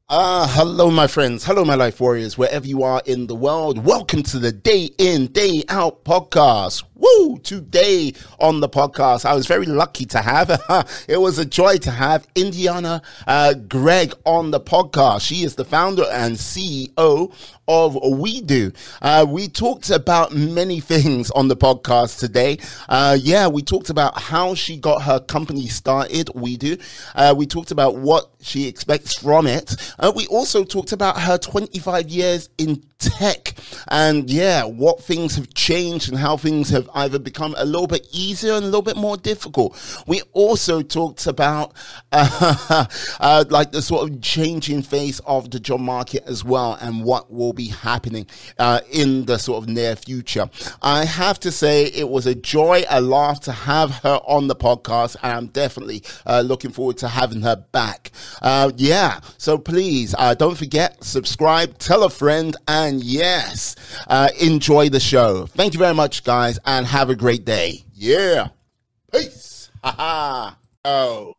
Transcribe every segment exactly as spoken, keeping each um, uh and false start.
Ah, hello, my friends. Hello, my life warriors, wherever you are in the world. Welcome to the Day In, Day Out podcast. Woo! Today on the podcast, I was very lucky to have, it was a joy to have Indiana uh, Gregg on the podcast. She is the founder and C E O of WeDo. Uh, we talked about many things on the podcast today. Uh, yeah, we talked about how she got her company started, WeDo. Uh, we talked about what she expects from it. Uh, we also talked about her twenty-five years in tech and yeah, what things have changed and how things have either become a little bit easier and a little bit more difficult. We also talked about uh, uh, like the sort of changing face of the job market as well and what will be happening uh, in the sort of near future. I have to say it was a joy, a laugh to have her on the podcast, and I'm definitely uh, looking forward to having her back. Uh, yeah, so please uh, don't forget, subscribe, tell a friend, and yes, uh, enjoy the show. Thank you very much, guys, and have a great day. Yeah. Peace. Ha ha. Oh.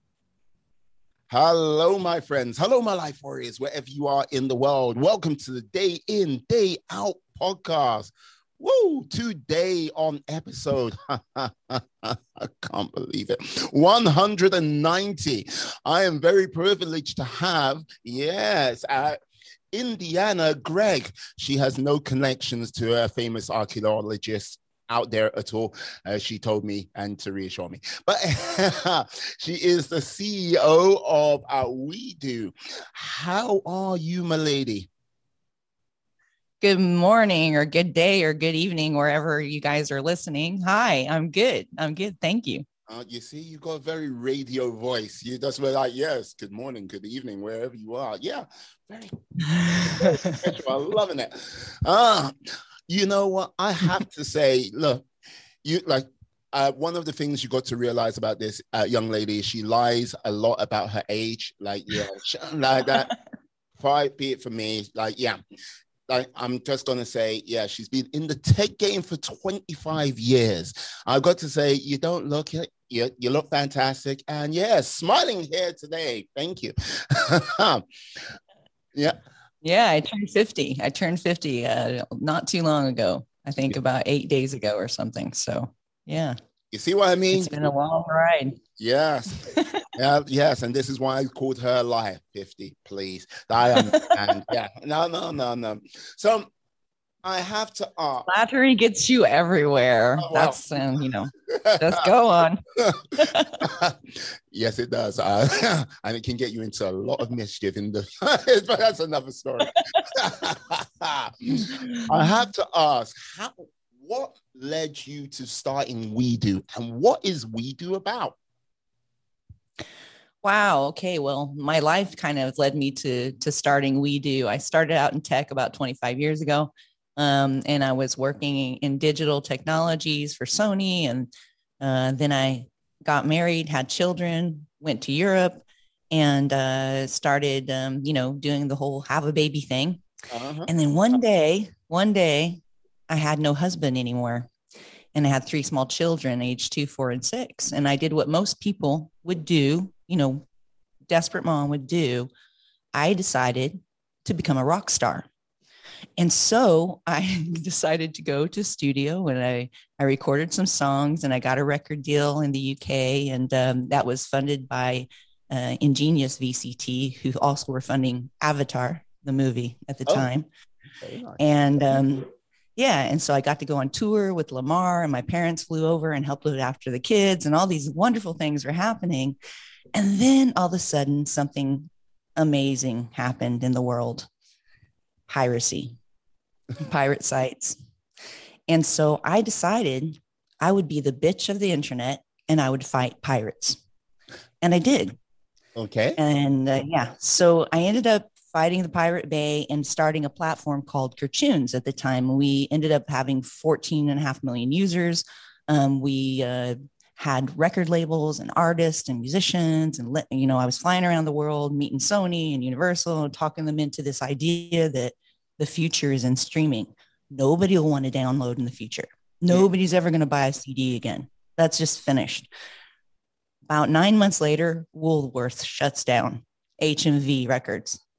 Hello, my friends. Hello, my life warriors, wherever you are in the world. Welcome to the Day In, Day Out podcast. Woo! Today on episode, I can't believe it, one hundred ninety. I am very privileged to have, yes, uh, Indiana Gregg. She has no connections to a famous archaeologist out there at all, as she told me, and to reassure me. But she is the C E O of uh, WeDo. How are you, my lady? Good morning or good day or good evening, wherever you guys are listening. Hi, I'm good. I'm good. Thank you. Uh, you see, you got a very radio voice. You just were like, yes, good morning, good evening, wherever you are. Yeah, very, very I'm loving it. Uh, you know what? I have to say, look, you like, uh, one of the things you got to realize about this uh, young lady, she lies a lot about her age. Like, yeah, like that. Far be it for me. Like, yeah. Like, I'm just going to say, yeah, she's been in the tech game for twenty-five years. I've got to say, you don't look it. You, you look fantastic. And yeah, smiling here today. Thank you. Yeah. Yeah, I turned fifty. I turned fifty uh, not too long ago. I think about eight days ago or something. So, yeah. You see what I mean? It's been a long ride. Yes. uh, yes. And this is why I called her liar. fifty, please. I understand. Yeah. No, no, no, no. So I have to ask. Flattery gets you everywhere. Oh, wow. That's, um, you know, just go on. Yes, it does. Uh, and it can get you into a lot of mischief in the, but that's another story. I have to ask, how, what led you to starting WeDo, and what is WeDo about? Wow. Okay. Well, my life kind of led me to, to starting WeDo. I started out in tech about twenty-five years ago. Um, and I was working in digital technologies for Sony. And uh, then I got married, had children, went to Europe, and uh, started, um, you know, doing the whole have a baby thing. Uh-huh. And then one day, one day, I had no husband anymore. And I had three small children, age two, four, and six. And I did what most people would do, you know, desperate mom would do. I decided to become a rock star. And so I decided to go to studio, and I, I recorded some songs, and I got a record deal in the U K. And um, that was funded by uh, Ingenious V C T, who also were funding Avatar, the movie at the oh, time. Nice. And um, yeah, and so I got to go on tour with Lamar, and my parents flew over and helped look after the kids, and all these wonderful things were happening. And then all of a sudden, something amazing happened in the world. Piracy, pirate sites. And so I decided I would be the bitch of the internet, and I would fight pirates. And I did. Okay. And uh, yeah, so I ended up fighting the Pirate Bay and starting a platform called Kertunes at the time. We ended up having fourteen and a half million users. Um, we uh, had record labels and artists and musicians. And, you know, I was flying around the world, meeting Sony and Universal, and talking them into this idea that the future is in streaming. Nobody will want to download in the future. Nobody's ever going to buy a C D again. That's just finished. About nine months later, Woolworths shuts down H M V Records.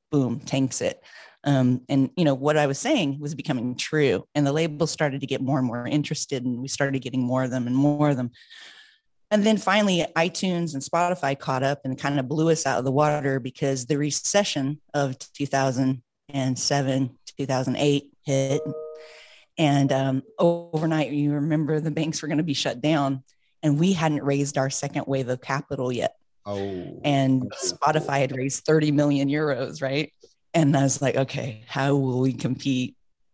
boom, tanks it. Um, and, you know, what I was saying was becoming true. And the labels started to get more and more interested, and we started getting more of them and more of them. And then finally, iTunes and Spotify caught up and kind of blew us out of the water, because the recession of two thousand seven, two thousand eight hit. And um, overnight, you remember the banks were going to be shut down, and we hadn't raised our second wave of capital yet. Oh, and Spotify had raised thirty million euros, right? And I was like, okay, how will we compete?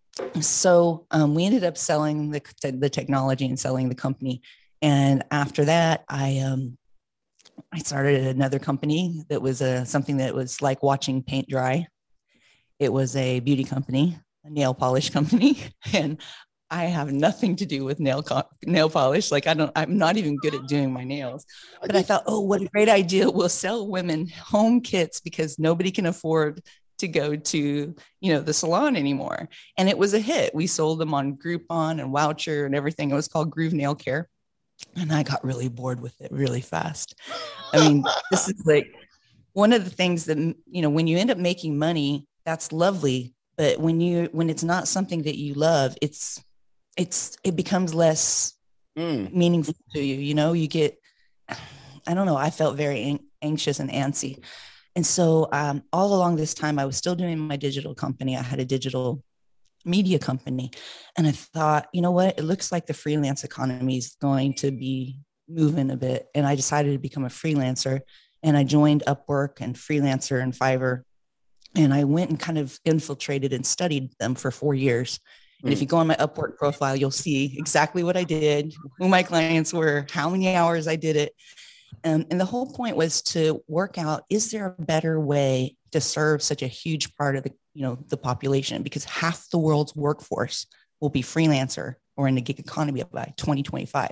So um, we ended up selling the, the technology and selling the company. And after that, I um, I started another company that was a, something that was like watching paint dry. It was a beauty company, a nail polish company. And I have nothing to do with nail co- nail polish. Like I don't, I'm not even good at doing my nails. But I thought, oh, what a great idea! We'll sell women home kits because nobody can afford to go to, you know, the salon anymore. And it was a hit. We sold them on Groupon and Voucher and everything. It was called Groove Nail Care, and I got really bored with it really fast. I mean, this is like one of the things that, you know, when you end up making money, that's lovely. But when you when it's not something that you love, it's it's it becomes less mm. meaningful to you. You know, you get, I don't know, I felt very an- anxious and antsy. And so um, all along this time, I was still doing my digital company. I had a digital media company. And I thought, you know what, it looks like the freelance economy is going to be moving a bit. And I decided to become a freelancer. And I joined Upwork and Freelancer and Fiverr. And I went and kind of infiltrated and studied them for four years. And if you go on my Upwork profile, you'll see exactly what I did, who my clients were, how many hours I did it. Um, and the whole point was to work out, is there a better way to serve such a huge part of the, you know, the population? Because half the world's workforce will be freelancer or in the gig economy by twenty twenty-five.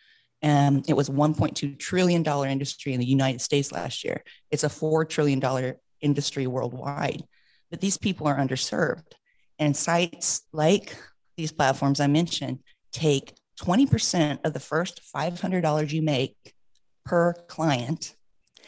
And it was a one point two trillion dollars industry in the United States last year. It's a four trillion dollars industry worldwide, but these people are underserved. And sites like these platforms I mentioned take twenty percent of the first five hundred dollars you make per client,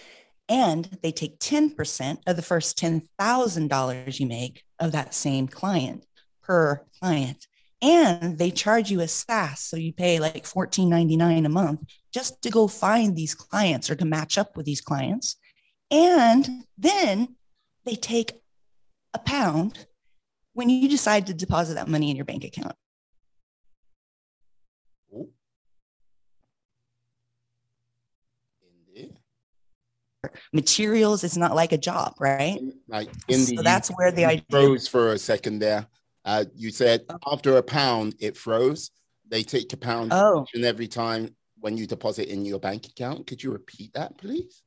and they take ten percent of the first ten thousand dollars you make of that same client per client. And they charge you a SaaS, so you pay like fourteen ninety-nine a month just to go find these clients or to match up with these clients. And then they take a pound when you decide to deposit that money in your bank account. Materials, it's not like a job, right? Like in the, so that's where the idea froze for a second there. Uh, you said after a pound, it froze. They take a pound oh. and every time when you deposit in your bank account. Could you repeat that, please?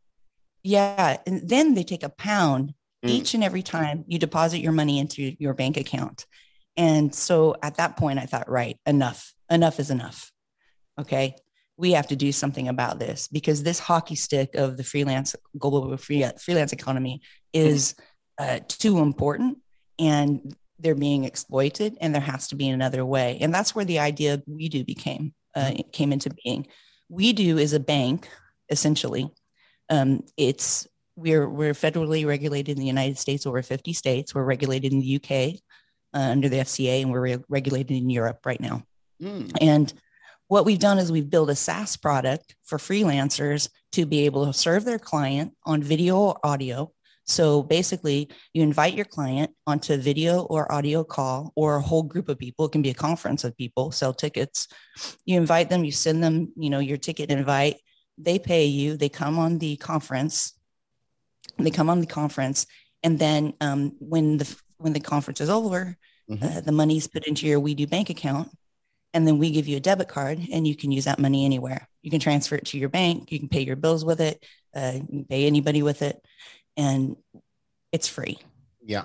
Yeah, and then they take a pound mm. each and every time you deposit your money into your bank account. And so at that point, I thought, right, enough, enough is enough. Okay. We have to do something about this, because this hockey stick of the freelance global free, freelance economy is uh, too important, and they're being exploited, and there has to be another way. And that's where the idea of WeDo became uh, came into being. WeDo is a bank, essentially. Um, it's we're we're federally regulated in the United States, over fifty states. We're regulated in the U K uh, under the F C A, and we're re- regulated in Europe right now. Mm. And what we've done is we've built a SaaS product for freelancers to be able to serve their client on video or audio. So basically, you invite your client onto a video or audio call, or a whole group of people. It can be a conference of people, sell tickets. You invite them, you send them, you know, your ticket invite. They pay you. They come on the conference. They come on the conference, and then um, when the when the conference is over, mm-hmm. uh, the money's put into your WeDo bank account. And then we give you a debit card, and you can use that money anywhere. You can transfer it to your bank. You can pay your bills with it. Uh, you can pay anybody with it. And it's free. Yeah.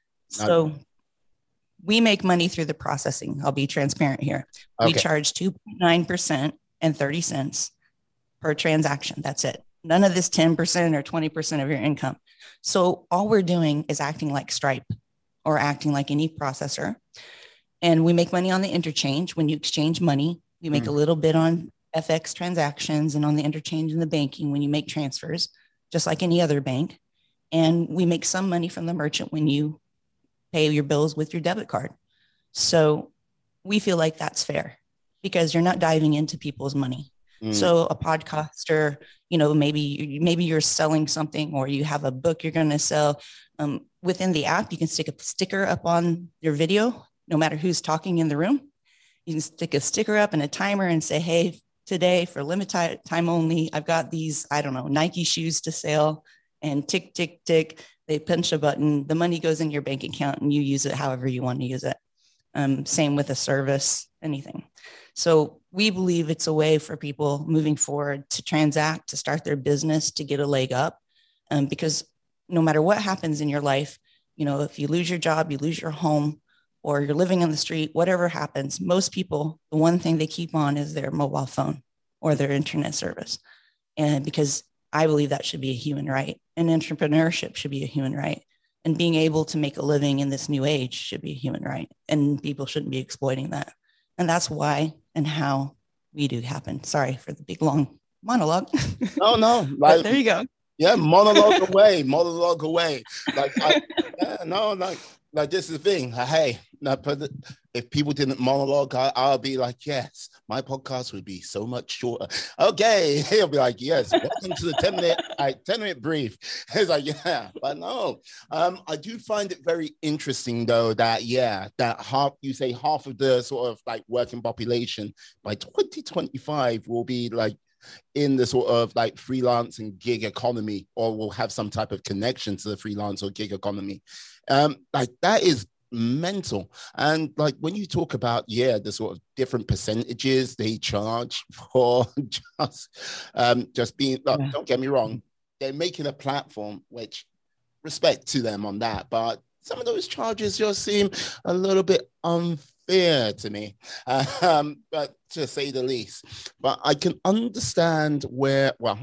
So we make money through the processing. I'll be transparent here. Okay. We charge two point nine percent and thirty cents per transaction. That's it. None of this ten percent or twenty percent of your income. So all we're doing is acting like Stripe or acting like any processor. And we make money on the interchange. When you exchange money, we make mm. a little bit on F X transactions and on the interchange and the banking when you make transfers, just like any other bank. And we make some money from the merchant when you pay your bills with your debit card. So we feel like that's fair because you're not diving into people's money. Mm. So a podcaster, you know, maybe, maybe you're selling something or you have a book you're going to sell. Um, within the app, you can stick a sticker up on your video, no matter who's talking in the room. You can stick a sticker up and a timer and say, hey, today for limited time only, I've got these, I don't know, Nike shoes to sell, and tick, tick, tick, they punch a button, the money goes in your bank account and you use it however you want to use it. Um, same with a service, anything. So we believe it's a way for people moving forward to transact, to start their business, to get a leg up. Um, because no matter what happens in your life, you know, if you lose your job, you lose your home, or you're living on the street, whatever happens, most people, the one thing they keep on is their mobile phone or their internet service. And because I believe that should be a human right, and entrepreneurship should be a human right. And being able to make a living in this new age should be a human right. And people shouldn't be exploiting that. And that's why and how we do happen. Sorry for the big, long monologue. No, no. Like, there you go. Yeah, monologue away, monologue away. Like, I, yeah, no, like, like this is the thing. Hey, no, if people didn't monologue, I, I'll be like, yes, my podcast would be so much shorter. Okay, he'll be like, yes, welcome to the ten minute, like, ten minute brief. It's like, yeah, but no, um, I do find it very interesting though that yeah, that half you say half of the sort of like working population by twenty twenty-five will be like in the sort of like freelance and gig economy, or will have some type of connection to the freelance or gig economy. Um, like that is mental. And like when you talk about, yeah, the sort of different percentages they charge for just, um, just being, look, yeah. Don't get me wrong, they're making a platform, which respect to them on that, but some of those charges just seem a little bit unfair to me, um, but to say the least. But I can understand where, well,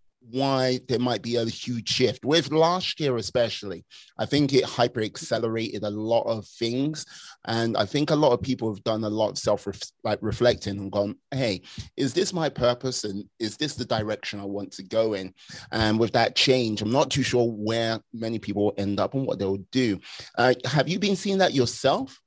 why there might be a huge shift with last year, especially. I think it hyper accelerated a lot of things. And I think a lot of people have done a lot of self like reflecting and gone, hey, is this my purpose? And is this the direction I want to go in? And with that change, I'm not too sure where many people will end up and what they'll do. Uh, have you been seeing that yourself?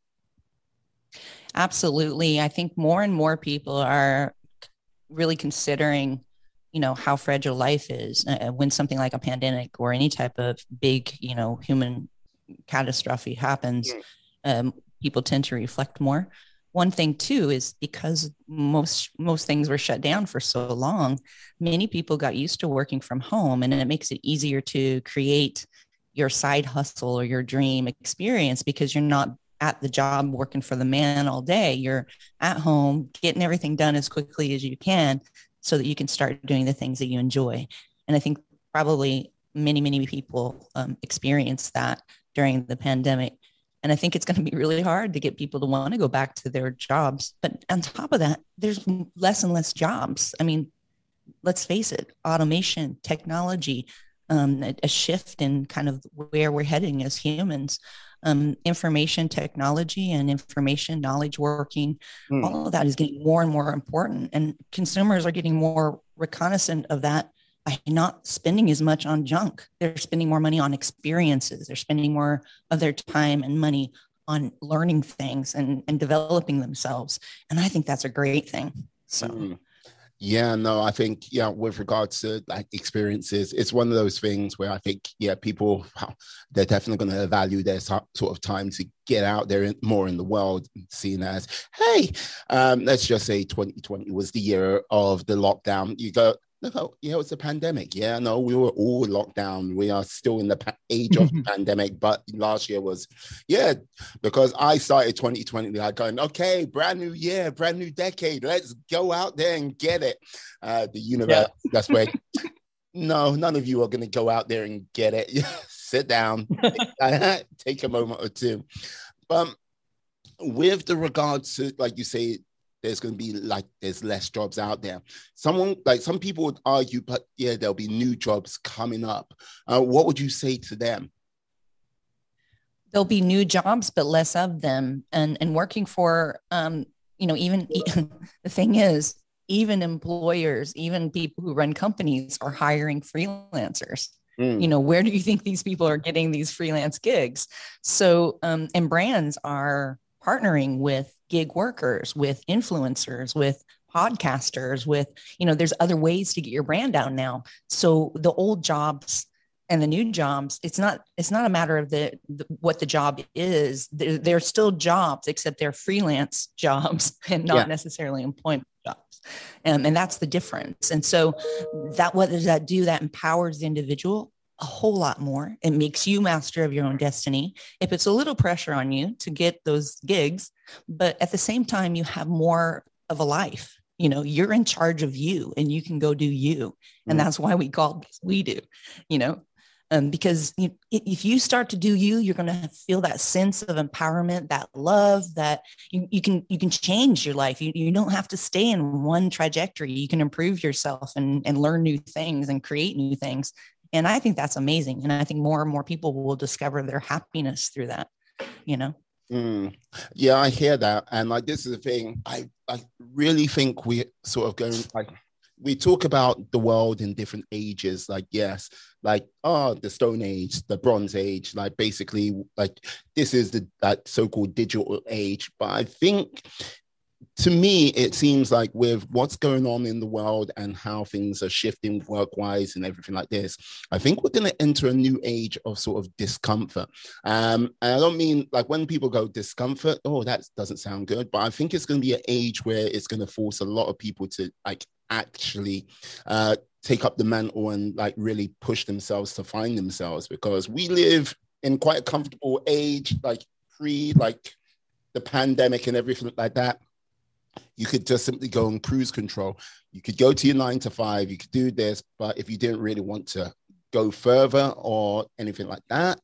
Absolutely. I think more and more people are really considering, you know, how fragile life is uh, when something like a pandemic or any type of big, you know, human catastrophe happens. Um, people tend to reflect more. One thing too is because most most things were shut down for so long, many people got used to working from home, and it makes it easier to create your side hustle or your dream experience because you're not at the job working for the man all day. You're at home getting everything done as quickly as you can so that you can start doing the things that you enjoy. And I think probably many, many people um, experienced that during the pandemic. And I think it's going to be really hard to get people to want to go back to their jobs. But on top of that, there's less and less jobs. I mean, let's face it, automation, technology, um, a, a shift in kind of where we're heading as humans. Um, information technology and information knowledge working, mm. all of that is getting more and more important. And consumers are getting more reconnaissant of that by not spending as much on junk. They're spending more money on experiences. They're spending more of their time and money on learning things and, and developing themselves. And I think that's a great thing. So. Mm. Yeah, no, I think, yeah, with regards to like experiences, it's one of those things where I think, yeah, people, they're definitely going to value their sort of time to get out there more in the world, seen as, hey, um, let's just say twenty twenty was the year of the lockdown. You go, no, yeah, it's a pandemic. Yeah, no, we were all locked down. We are still in the pa- age of the pandemic, but last year was, yeah, because I started twenty twenty like going, okay, brand new year, brand new decade. Let's go out there and get it. Uh, the universe, yeah. That's where, no, none of you are going to go out there and get it. Sit down, take a moment or two. But with the regards to, like you say, there's going to be like, there's less jobs out there. Someone like some people would argue, but yeah, there'll be new jobs coming up. Uh, what would you say to them? There'll be new jobs, but less of them. And, and working for, um, you know, even the thing is, even employers, even people who run companies are hiring freelancers. You know, where do you think these people are getting these freelance gigs? So, um, and brands are partnering with gig workers, with influencers, with podcasters, with, you know, there's other ways to get your brand out now. So the old jobs and the new jobs, it's not, it's not a matter of the, the what the job is. They're, they're still jobs, except they're freelance jobs and not yeah. necessarily employment jobs. Um, and that's the difference. And so that, what does that do? That empowers the individual a whole lot more. It makes you master of your own destiny. It puts a little pressure on you to get those gigs, but at the same time, you have more of a life. You know, you're in charge of you and you can go do you. And mm. that's why we call this We Do, you know, um, because you, if you start to do you, you're going to feel that sense of empowerment, that love, that you, you can, you can change your life. You, you don't have to stay in one trajectory. You can improve yourself and, and learn new things and create new things. And I think that's amazing. And I think more and more people will discover their happiness through that, you know? Mm. Yeah, I hear that. And like, this is the thing, I, I really think we sort of going like, we talk about the world in different ages, like, yes, like, oh, the Stone Age, the Bronze Age, like basically like this is the that so-called digital age. But I think to me, it seems like with what's going on in the world and how things are shifting work-wise and everything like this, I think we're going to enter a new age of sort of discomfort. Um, and I don't mean like when people go discomfort, oh, that doesn't sound good. But I think it's going to be an age where it's going to force a lot of people to like actually uh, take up the mantle and like really push themselves to find themselves, because we live in quite a comfortable age, like pre like the pandemic and everything like that. You could just simply go on cruise control. You could go to your nine to five. You could do this, but if you didn't really want to go further or anything like that,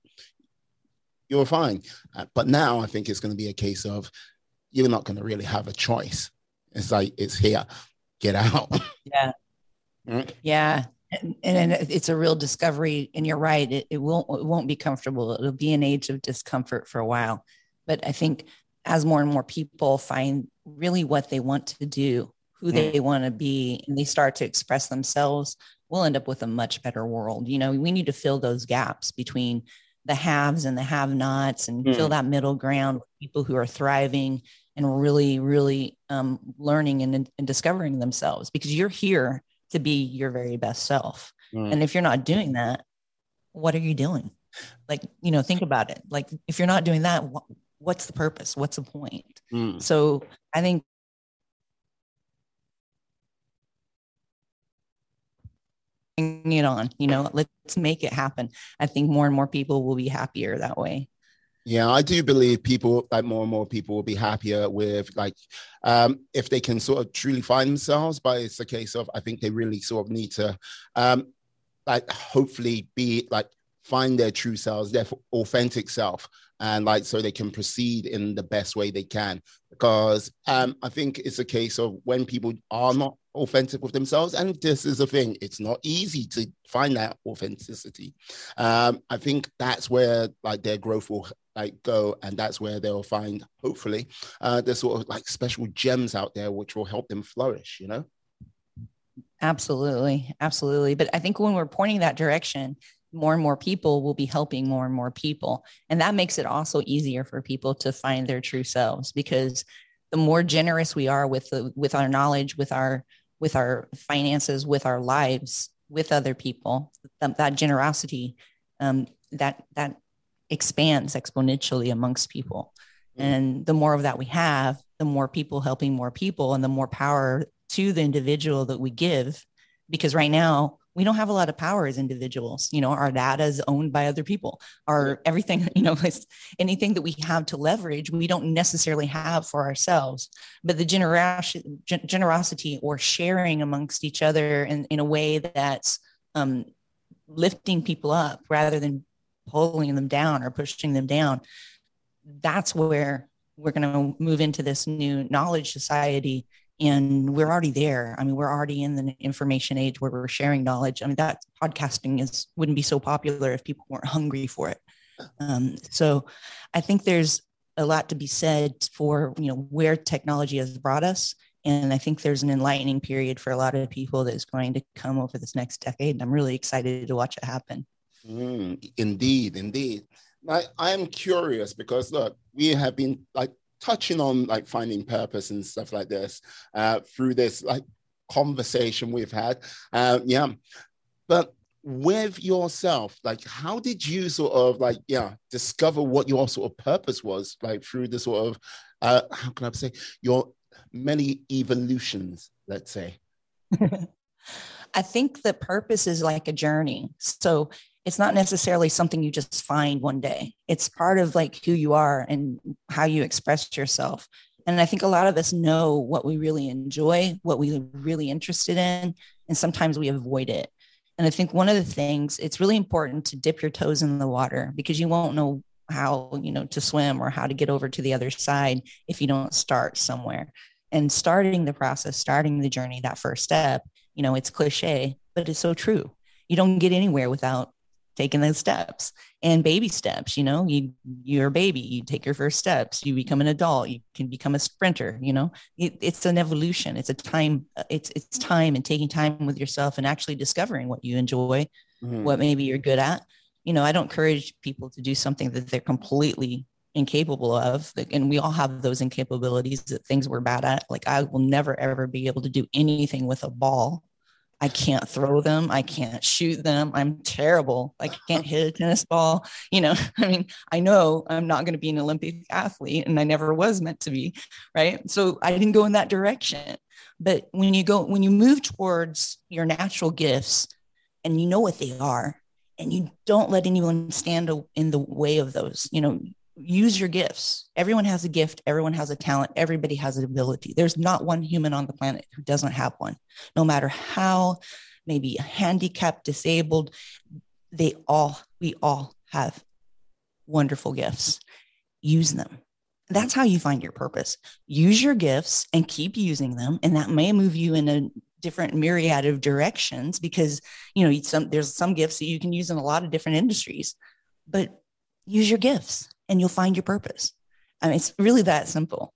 you're fine. Uh, but now I think it's going to be a case of you're not going to really have a choice. It's like, it's here, get out. Yeah. Mm-hmm. Yeah. And, and it's a real discovery. And you're right. It, it won't, it won't be comfortable. It'll be an age of discomfort for a while. But I think as more and more people find really what they want to do, who they mm. want to be, and they start to express themselves, we'll end up with a much better world. You know, we need to fill those gaps between the haves and the have-nots and mm. fill that middle ground with people who are thriving and really, really um, learning and, and discovering themselves, because you're here to be your very best self. Mm. And if you're not doing that, what are you doing? Like, you know, think about it. Like, if you're not doing that, wh- what's the purpose? What's the point? Mm. So I think it on, you know, let's make it happen. I think more and more people will be happier that way. Yeah, I do believe people, like more and more people will be happier with like, um, if they can sort of truly find themselves, but it's a case of, I think they really sort of need to, um, like hopefully be like, find their true selves, their authentic self, and like so they can proceed in the best way they can. Because um, I think it's a case of when people are not authentic with themselves, and this is a thing, it's not easy to find that authenticity. Um, I think that's where like their growth will like go, and that's where they'll find, hopefully, uh, there's sort of like special gems out there which will help them flourish, you know? Absolutely, absolutely. But I think when we're pointing that direction, more and more people will be helping more and more people. And that makes it also easier for people to find their true selves, because the more generous we are with the, with our knowledge, with our, with our finances, with our lives, with other people, that, that generosity, um, that, that expands exponentially amongst people. Mm-hmm. And the more of that we have, the more people helping more people, and the more power to the individual that we give. Because right now, we don't have a lot of power as individuals. You know, our data is owned by other people. Our everything, you know, anything that we have to leverage, we don't necessarily have for ourselves. But the generosity, generosity or sharing amongst each other in, in a way that's um, lifting people up rather than pulling them down or pushing them down, that's where we're going to move into this new knowledge society. And we're already there. I mean, we're already in the information age where we're sharing knowledge. I mean, that podcasting is wouldn't be so popular if people weren't hungry for it. Um, so I think there's a lot to be said for, you know, where technology has brought us. And I think there's an enlightening period for a lot of people that is going to come over this next decade. And I'm really excited to watch it happen. Mm, indeed, indeed. I, I'm curious because look, we have been like touching on like finding purpose and stuff like this uh, through this like conversation we've had. Uh, yeah, but with yourself, like how did you sort of like yeah discover what your sort of purpose was like through the sort of uh, how can I say your many evolutions, let's say. I think the purpose is like a journey. So it's not necessarily something you just find one day. It's part of like who you are and how you express yourself. And I think a lot of us know what we really enjoy, what we're really interested in, and sometimes we avoid it. And I think one of the things, it's really important to dip your toes in the water because you won't know how, you know, to swim or how to get over to the other side if you don't start somewhere. And starting the process, starting the journey, that first step, you know, it's cliche, but it's so true. You don't get anywhere without taking those steps and baby steps. You know, you, you're a baby, you take your first steps, you become an adult, you can become a sprinter, you know, it, it's an evolution. It's a time, it's, it's time and taking time with yourself and actually discovering what you enjoy, mm-hmm. what maybe you're good at. You know, I don't encourage people to do something that they're completely incapable of. And we all have those incapabilities, that things we're bad at. Like I will never, ever be able to do anything with a ball. I can't throw them. I can't shoot them. I'm terrible. Like I can't hit a tennis ball. You know, I mean, I know I'm not going to be an Olympic athlete and I never was meant to be. Right. So I didn't go in that direction. But when you go, when you move towards your natural gifts and you know what they are, and you don't let anyone stand in the way of those, you know, use your gifts. Everyone has a gift. Everyone has a talent. Everybody has an ability. There's not one human on the planet who doesn't have one, no matter how maybe handicapped, disabled, they all, we all have wonderful gifts. Use them. That's how you find your purpose. Use your gifts and keep using them. And that may move you in a different myriad of directions because, you know, some, there's some gifts that you can use in a lot of different industries, but use your gifts and you'll find your purpose. I mean, it's really that simple.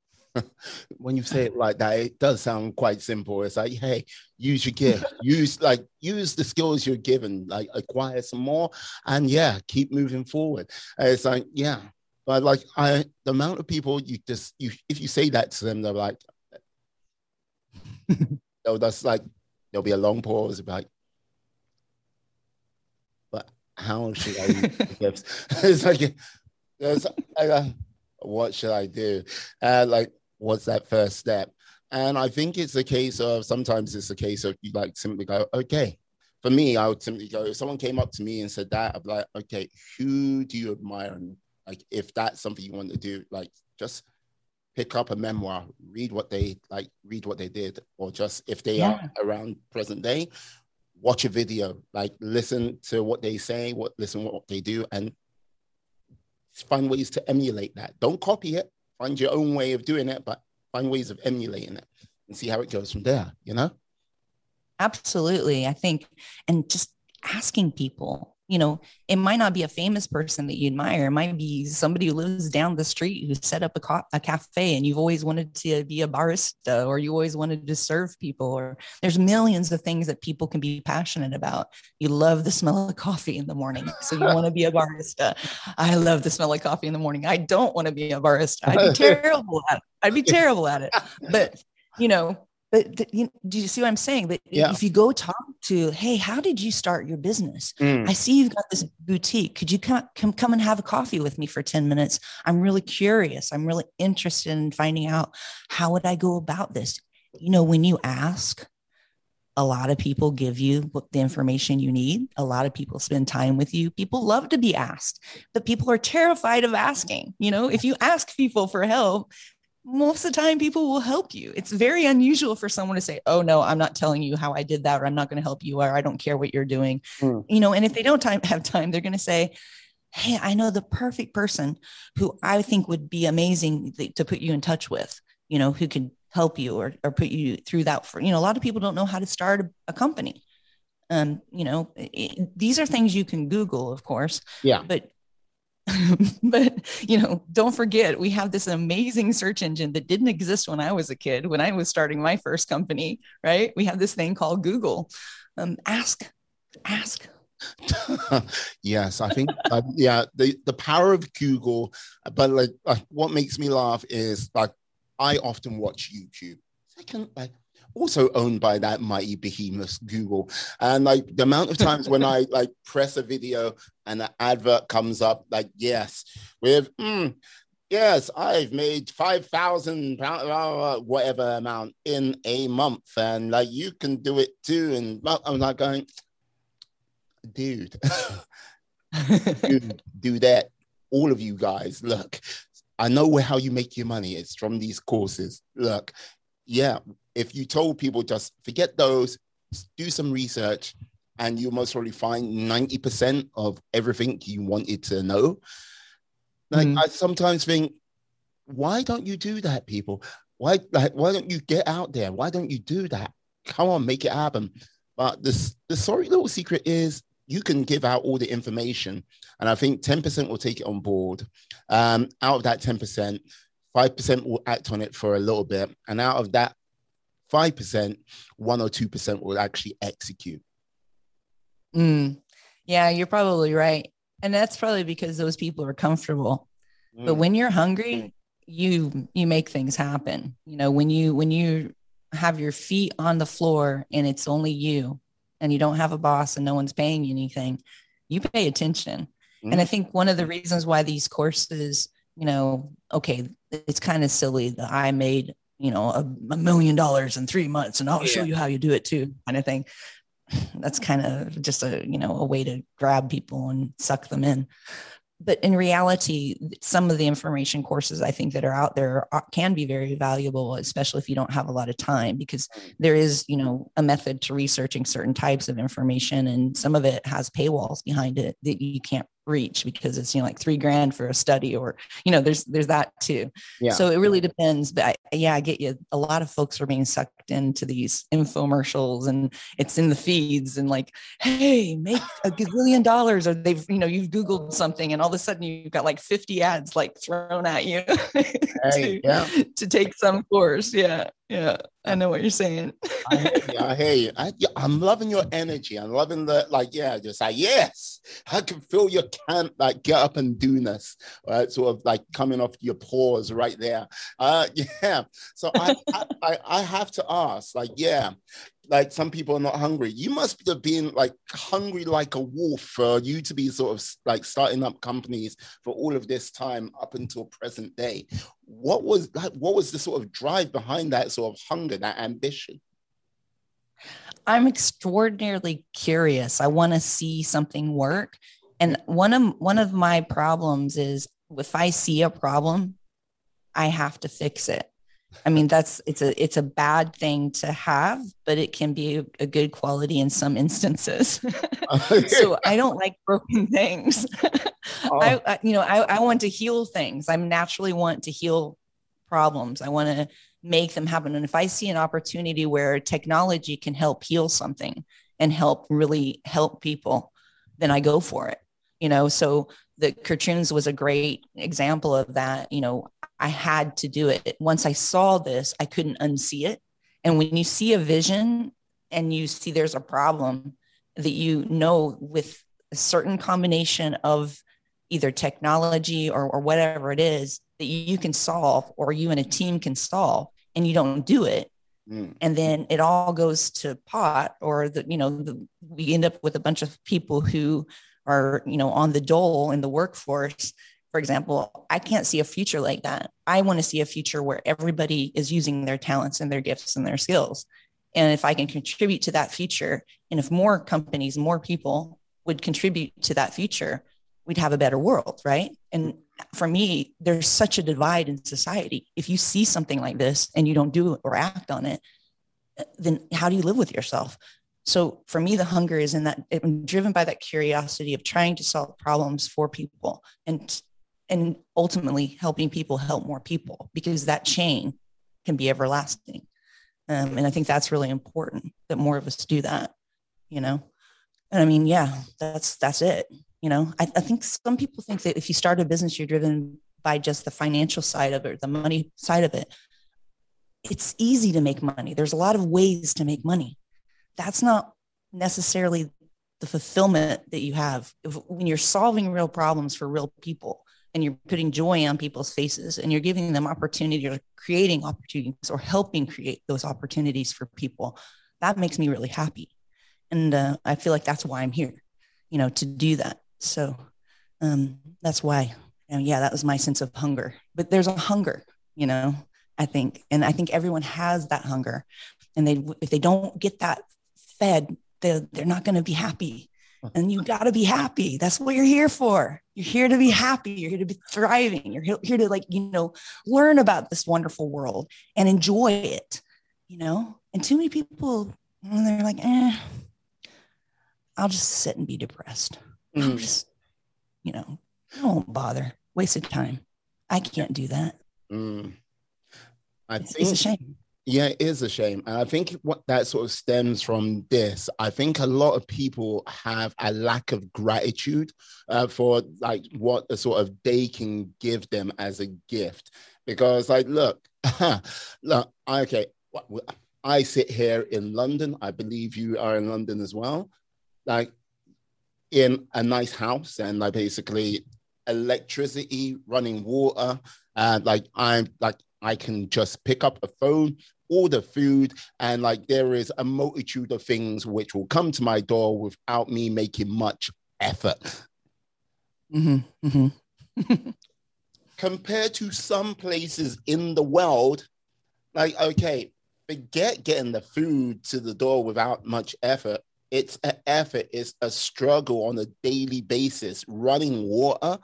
When you say it like that, it does sound quite simple. It's like, hey, use your gift, use like use the skills you're given, like acquire some more, and yeah, keep moving forward. And it's like, yeah, but like I, the amount of people you just you, if you say that to them, they're like, they'll just like there'll be a long pause, about, but how should I use the gifts? It's like, it's, uh, what should I do? Uh, like. What's that first step? And I think it's a case of, sometimes it's a case of you like simply go, okay. For me, I would simply go, if someone came up to me and said that, I'd be like, okay, who do you admire? And like, if that's something you want to do, like just pick up a memoir, read what they like, read what they did, or just if they yeah. are around present day, watch a video, like listen to what they say, what listen what they do, and find ways to emulate that. Don't copy it. Find your own way of doing it, but find ways of emulating it and see how it goes from there, you know? Absolutely. I think, and just asking people, you know, it might not be a famous person that you admire. It might be somebody who lives down the street who set up a, co- a cafe and you've always wanted to be a barista, or you always wanted to serve people, or there's millions of things that people can be passionate about. You love the smell of coffee in the morning, so you want to be a barista. I love the smell of coffee in the morning. I don't want to be a barista. I'd be terrible at it. I'd be terrible at it. But, you know, But the, you, do you see what I'm saying? But yeah. if you go talk to, hey, how did you start your business? Mm. I see you've got this boutique. Could you come, come, come and have a coffee with me for ten minutes? I'm really curious. I'm really interested in finding out, how would I go about this? You know, when you ask, a lot of people give you the information you need. A lot of people spend time with you. People love to be asked, but people are terrified of asking. You know, if you ask people for help, most of the time people will help you. It's very unusual for someone to say, oh no, I'm not telling you how I did that, or I'm not going to help you, or I don't care what you're doing. Mm. You know, and if they don't time, have time, they're going to say, hey, I know the perfect person who I think would be amazing to put you in touch with, you know, who could help you or, or put you through that. For, you know, a lot of people don't know how to start a, a company. Um, you know, it, these are things you can Google, of course. Yeah. But but, you know, don't forget, we have this amazing search engine that didn't exist when I was a kid, when I was starting my first company, right? We have this thing called Google. Um, ask, ask, Yes, I think uh, yeah, the the power of Google. But like, uh, what makes me laugh is like I often watch YouTube. Second, like also owned by that mighty behemoth Google, and like the amount of times when I like press a video and an advert comes up, like yes, with mm, yes, I've made five thousand pounds, whatever amount in a month, and like you can do it too. And I'm not going, dude, dude, do that. All of you guys, look, I know how you make your money. It's from these courses. Look, yeah, if you told people just forget those, do some research, and you'll most probably find ninety percent of everything you wanted to know. Like mm. I sometimes think, why don't you do that, people? Why, like, why don't you get out there? Why don't you do that? Come on, make it happen. But this, the sorry little secret is you can give out all the information, and I think ten percent will take it on board. Um, out of that ten percent, five percent will act on it for a little bit. And out of that five percent, one or two percent will actually execute. Mm. Yeah, you're probably right. And that's probably because those people are comfortable. Mm. But when you're hungry, you you make things happen. You know, when you when you have your feet on the floor and it's only you and you don't have a boss and no one's paying you anything, you pay attention. Mm. And I think one of the reasons why these courses, you know, okay, it's kind of silly that I made, you know, a, a million dollars in three months and I'll yeah. show you how you do it too, kind of thing. That's kind of just a, you know, a way to grab people and suck them in. But in reality, some of the information courses I think that are out there are, can be very valuable, especially if you don't have a lot of time, because there is, you know, a method to researching certain types of information. And some of it has paywalls behind it that you can't reach because it's, you know, like three grand for a study, or, you know, there's, there's that too. Yeah. So it really depends. But I, yeah, I get you. A lot of folks are being sucked into these infomercials and it's in the feeds and like, hey, make a gazillion dollars, or they've, you know, you've Googled something and all of a sudden you've got like fifty ads like thrown at you to, hey, yeah. to take some course. Yeah. Yeah. I know what you're saying. I hear you. I hear you. I, I'm loving your energy. I'm loving the, like, yeah, just like, yes, I can feel your can't like get up and do this, right? Sort of like coming off your pores right there. Uh, yeah. So I, I, I have to ask, like, yeah, like some people are not hungry. You must have been like hungry like a wolf for you to be sort of like starting up companies for all of this time up until present day. What was like, what was the sort of drive behind that sort of hunger, that ambition? I'm extraordinarily curious. I want to see something work. And one of one of my problems is if I see a problem, I have to fix it. I mean, that's it's a it's a bad thing to have, but it can be a, a good quality in some instances. So I don't like broken things. Oh. I, I you know I, I want to heal things. I naturally want to heal problems. I want to make them happen. And if I see an opportunity where technology can help heal something and help really help people, then I go for it. You know, so the cartoons was a great example of that. You know, I had to do it. Once I saw this, I couldn't unsee it. And when you see a vision and you see there's a problem that you know with a certain combination of either technology or, or whatever it is that you can solve, or you and a team can solve, and you don't do it. Mm. And then it all goes to pot, or the, you know, the, we end up with a bunch of people who are, you know, on the dole in the workforce. For example, I can't see a future like that. I want to see a future where everybody is using their talents and their gifts and their skills. And if I can contribute to that future, and if more companies, more people would contribute to that future, we'd have a better world, right? And for me, there's such a divide in society. If you see something like this and you don't do it or act on it, then how do you live with yourself? So for me, the hunger is in that I'm driven by that curiosity of trying to solve problems for people, and and ultimately helping people help more people, because that chain can be everlasting. Um, and I think that's really important that more of us do that, you know? And I mean, yeah, that's, that's it. You know, I, I think some people think that if you start a business, you're driven by just the financial side of it, the money side of it. It's easy to make money. There's a lot of ways to make money. That's not necessarily the fulfillment that you have if, when you're solving real problems for real people and you're putting joy on people's faces and you're giving them opportunity or creating opportunities or helping create those opportunities for people. That makes me really happy. And uh, I feel like that's why I'm here, you know, to do that. So um, that's why, and yeah, that was my sense of hunger. But there's a hunger, you know, I think, and I think everyone has that hunger. And they, if they don't get that fed, they're, they're not going to be happy. And you got to be happy. That's what you're here for. You're here to be happy. You're here to be thriving. You're here to, like, you know, learn about this wonderful world and enjoy it, you know. And too many people, they're like, eh, I'll just sit and be depressed. Mm. I'll just, you know, I won't bother. Waste of time. I can't do that. Mm. I it's, think, it's a shame. Yeah, it is a shame. And I think what that sort of stems from this, I think a lot of people have a lack of gratitude uh, for like what a sort of day can give them as a gift. Because like, look, look, okay, I sit here in London. I believe you are in London as well. Like in a nice house and like basically electricity, running water, and like I'm like, I can just pick up a phone, order food, and like there is a multitude of things which will come to my door without me making much effort. Mm-hmm. Mm-hmm. Compared to some places in the world, like, okay, forget getting the food to the door without much effort. It's an effort, it's a struggle on a daily basis. Running water,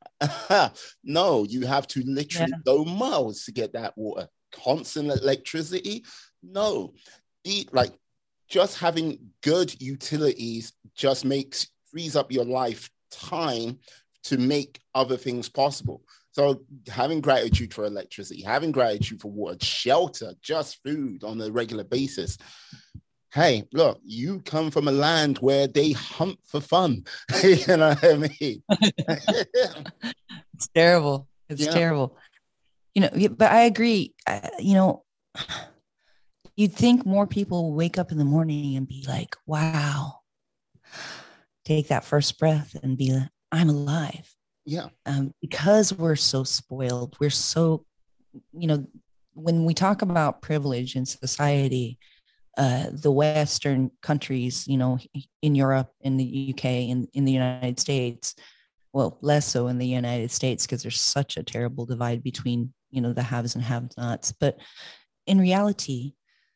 no, you have to literally yeah. go miles to get that water. Constant electricity, no. The, like, just having good utilities just makes, frees up your life time to make other things possible. So having gratitude for electricity, having gratitude for water, shelter, just food on a regular basis. Hey, look, you come from a land where they hunt for fun. You know what I mean? It's terrible. It's yeah. terrible. You know, but I agree. Uh, you know, you'd think more people will wake up in the morning and be like, wow, take that first breath and be like, I'm alive. Yeah. Um, because we're so spoiled. We're so, you know, when we talk about privilege in society, Uh, the Western countries, you know, in Europe, in the U K, in, in the United States, well, less so in the United States because there's such a terrible divide between, you know, the haves and have-nots. But in reality,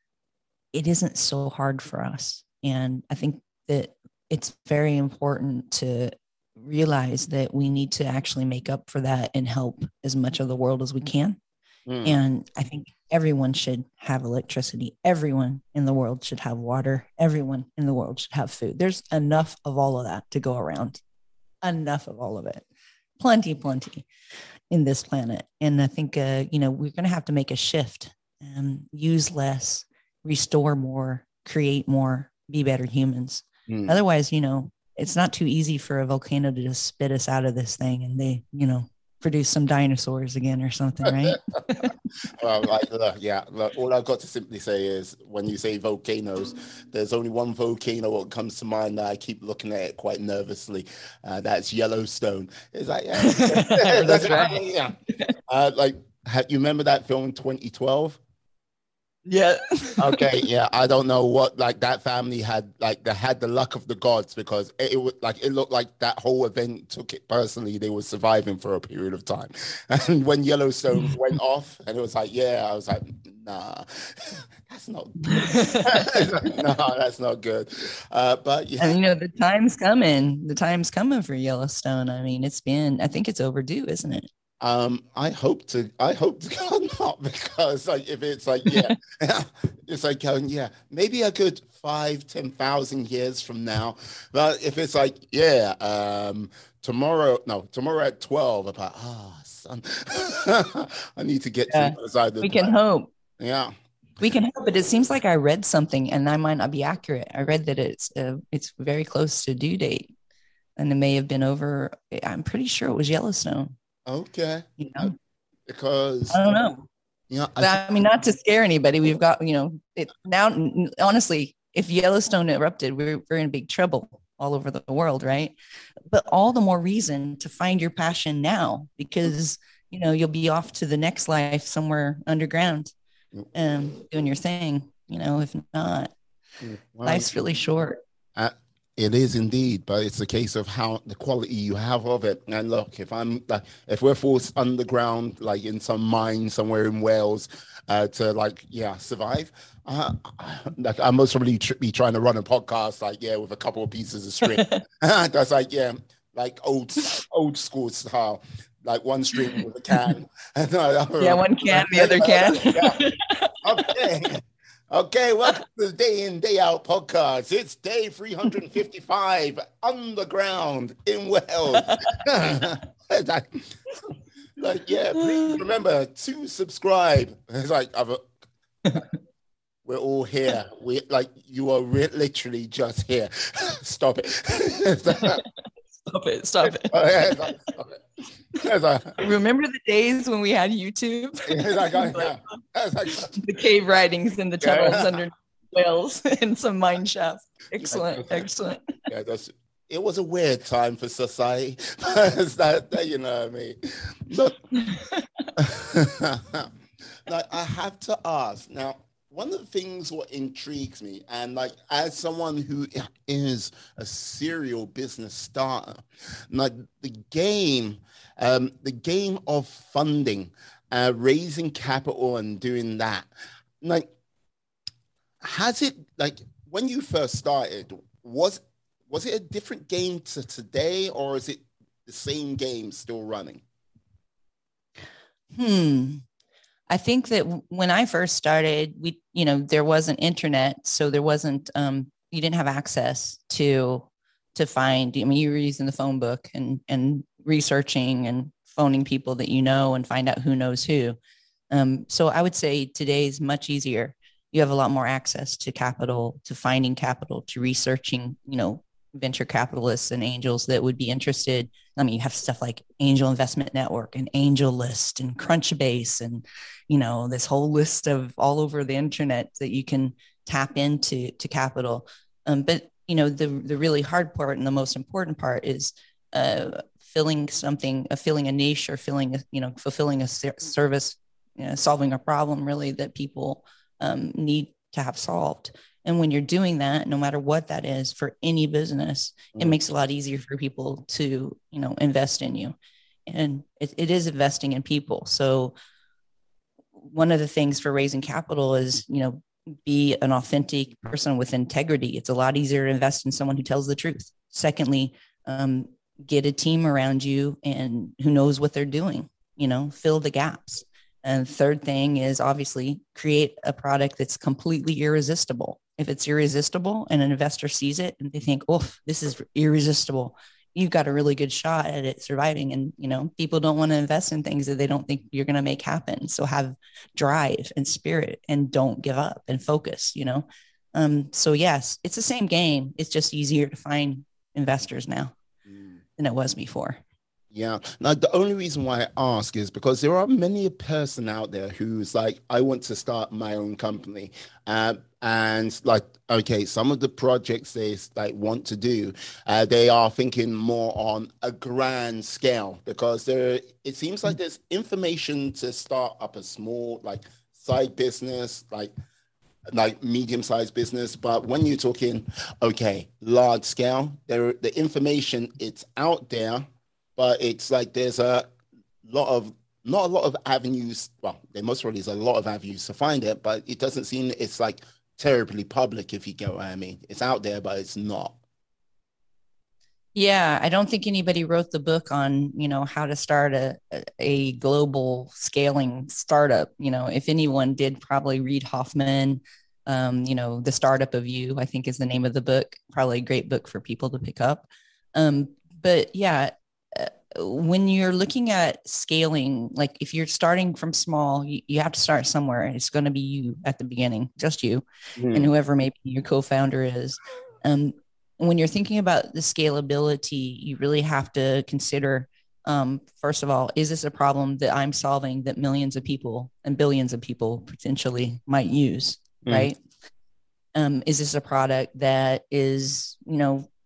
it isn't so hard for us. And I think that it's very important to realize that we need to actually make up for that and help as much of the world as we can. Mm. And I think everyone should have electricity. Everyone in the world should have water. Everyone in the world should have food. There's enough of all of that to go around. Enough of all of it. Plenty, plenty in this planet. And I think, uh, you know, we're going to have to make a shift and use less, restore more, create more, be better humans. Mm. Otherwise, you know, it's not too easy for a volcano to just spit us out of this thing and they, you know, produce some dinosaurs again or something, right? Well, like, look, yeah, look, all I've got to simply say is when you say volcanoes, there's only one volcano that comes to mind that I keep looking at it quite nervously. Uh, that's Yellowstone. It's like, yeah, that's right. Yeah. Uh, like, have, you remember that film twenty twelve? Yeah. Okay. Yeah. I don't know what, like, that family had, like, they had the luck of the gods because it, it was like, it looked like that whole event took it personally. They were surviving for a period of time. And when Yellowstone went off and it was like, yeah, I was like, nah, that's not good. Like, no, that's not good. Uh, but yeah. And, you know, the time's coming. The time's coming for Yellowstone. I mean, it's been, I think it's overdue, isn't it? Um, I hope to, I hope to God not, because like, if it's like, yeah, it's like going, yeah, maybe a good five, ten thousand years from now. But if it's like, yeah, um, tomorrow, no, tomorrow at twelve, about, ah, oh, son, I need to get yeah, to the other side of we can time. hope. Yeah. We can hope, but it seems like I read something and I might not be accurate. I read that it's, uh, it's very close to due date and it may have been over. I'm pretty sure it was Yellowstone. Okay. You know, because I don't know. You know, I, but, I mean, not to scare anybody. We've got, you know, it now. Honestly, if Yellowstone erupted, we're we're in big trouble. all over the world, right? But all the more reason to find your passion now, because, you know, you'll be off to the next life somewhere underground, um, doing your thing, you know, if not, Well, life's really short. Uh, it is indeed, but it's a case of how the quality you have of it. And look, if I'm like, if we're forced underground, like in some mine somewhere in Wales, uh, to like, yeah, survive, uh, like I must probably tr- be trying to run a podcast, like, yeah, with a couple of pieces of string. That's like, yeah, like old, old school style, like one string with a can. Yeah, one can, the other can. Okay. Okay, welcome to the Day In, Day Out podcast. It's day three hundred fifty-five underground in Wales. like, like, yeah, please remember to subscribe. It's like, I've, we're all here. We like, you are re- literally just here. Stop it. Stop it. Stop it. Oh, yeah, it's like, stop it. It's like, remember the days when we had YouTube? It's like, oh, yeah. It's like, the cave writings in the tunnels yeah. under Wales and some mine shaft. Excellent. Excellent. Yeah, that's it was a weird time for society. that, that, you know what I mean? Look, like, I have to ask now. One of the things what intrigues me, and like as someone who is a serial business starter, like the game, um, the game of funding, uh, raising capital and doing that, like, has it, like, when you first started, was was it a different game to today, or is it the same game still running? Hmm. I think that when I first started, we, you know, there wasn't internet, so there wasn't, um, you didn't have access to, to find, I mean, you were using the phone book and, and researching and phoning people that you know and find out who knows who. Um, so I would say today's much easier. You have a lot more access to capital, to finding capital, to researching, you know, venture capitalists and angels that would be interested. I mean, you have stuff like Angel Investment Network and Angel List and Crunchbase and, you know, this whole list of all over the internet that you can tap into to capital. Um, but, you know, the, the really hard part and the most important part is uh, filling something, uh, filling a niche or filling, a, you know, fulfilling a ser- service, you know, solving a problem really that people um, need to have solved. And when you're doing that, no matter what that is for any business, it Mm. makes it a lot easier for people to, you know, invest in you. And it, it is investing in people. So one of the things for raising capital is, you know, be an authentic person with integrity. It's a lot easier to invest in someone who tells the truth. Secondly, um, get a team around you and who knows what they're doing, you know, fill the gaps. And third thing is obviously create a product that's completely irresistible. If it's irresistible and an investor sees it and they think, oh, this is irresistible, you've got a really good shot at it surviving. And, you know, people don't want to invest in things that they don't think you're going to make happen. So have drive and spirit and don't give up and focus, you know? Um, so yes, it's the same game. It's just easier to find investors now mm. than it was before. Yeah. Now, the only reason why I ask is because there are many a person out there who's like, I want to start my own company. Uh, and like, okay, some of the projects they like want to do, uh, they are thinking more on a grand scale because there, it seems like there's information to start up a small, like side business, like, like medium-sized business. But when you're talking, okay, large scale, there, the information, it's out there. But it's like there's a lot of, not a lot of avenues. Well, there most probably is a lot of avenues to find it, but it doesn't seem it's like terribly public, if you get what I mean. It's out there, but it's not. Yeah, I don't think anybody wrote the book on, you know, how to start a, a global scaling startup. You know, if anyone did, probably Reid Hoffman, um, you know, The Startup of You, I think is the name of the book. Probably a great book for people to pick up. Um, but yeah, when you're looking at scaling, like if you're starting from small, you, you have to start somewhere. It's going to be you at the beginning, just you mm. and whoever maybe your co-founder is. Um, when you're thinking about the scalability, you really have to consider, um, first of all, is this a problem that I'm solving that millions of people and billions of people potentially might use, mm. right? Um, is this a product that is, you know,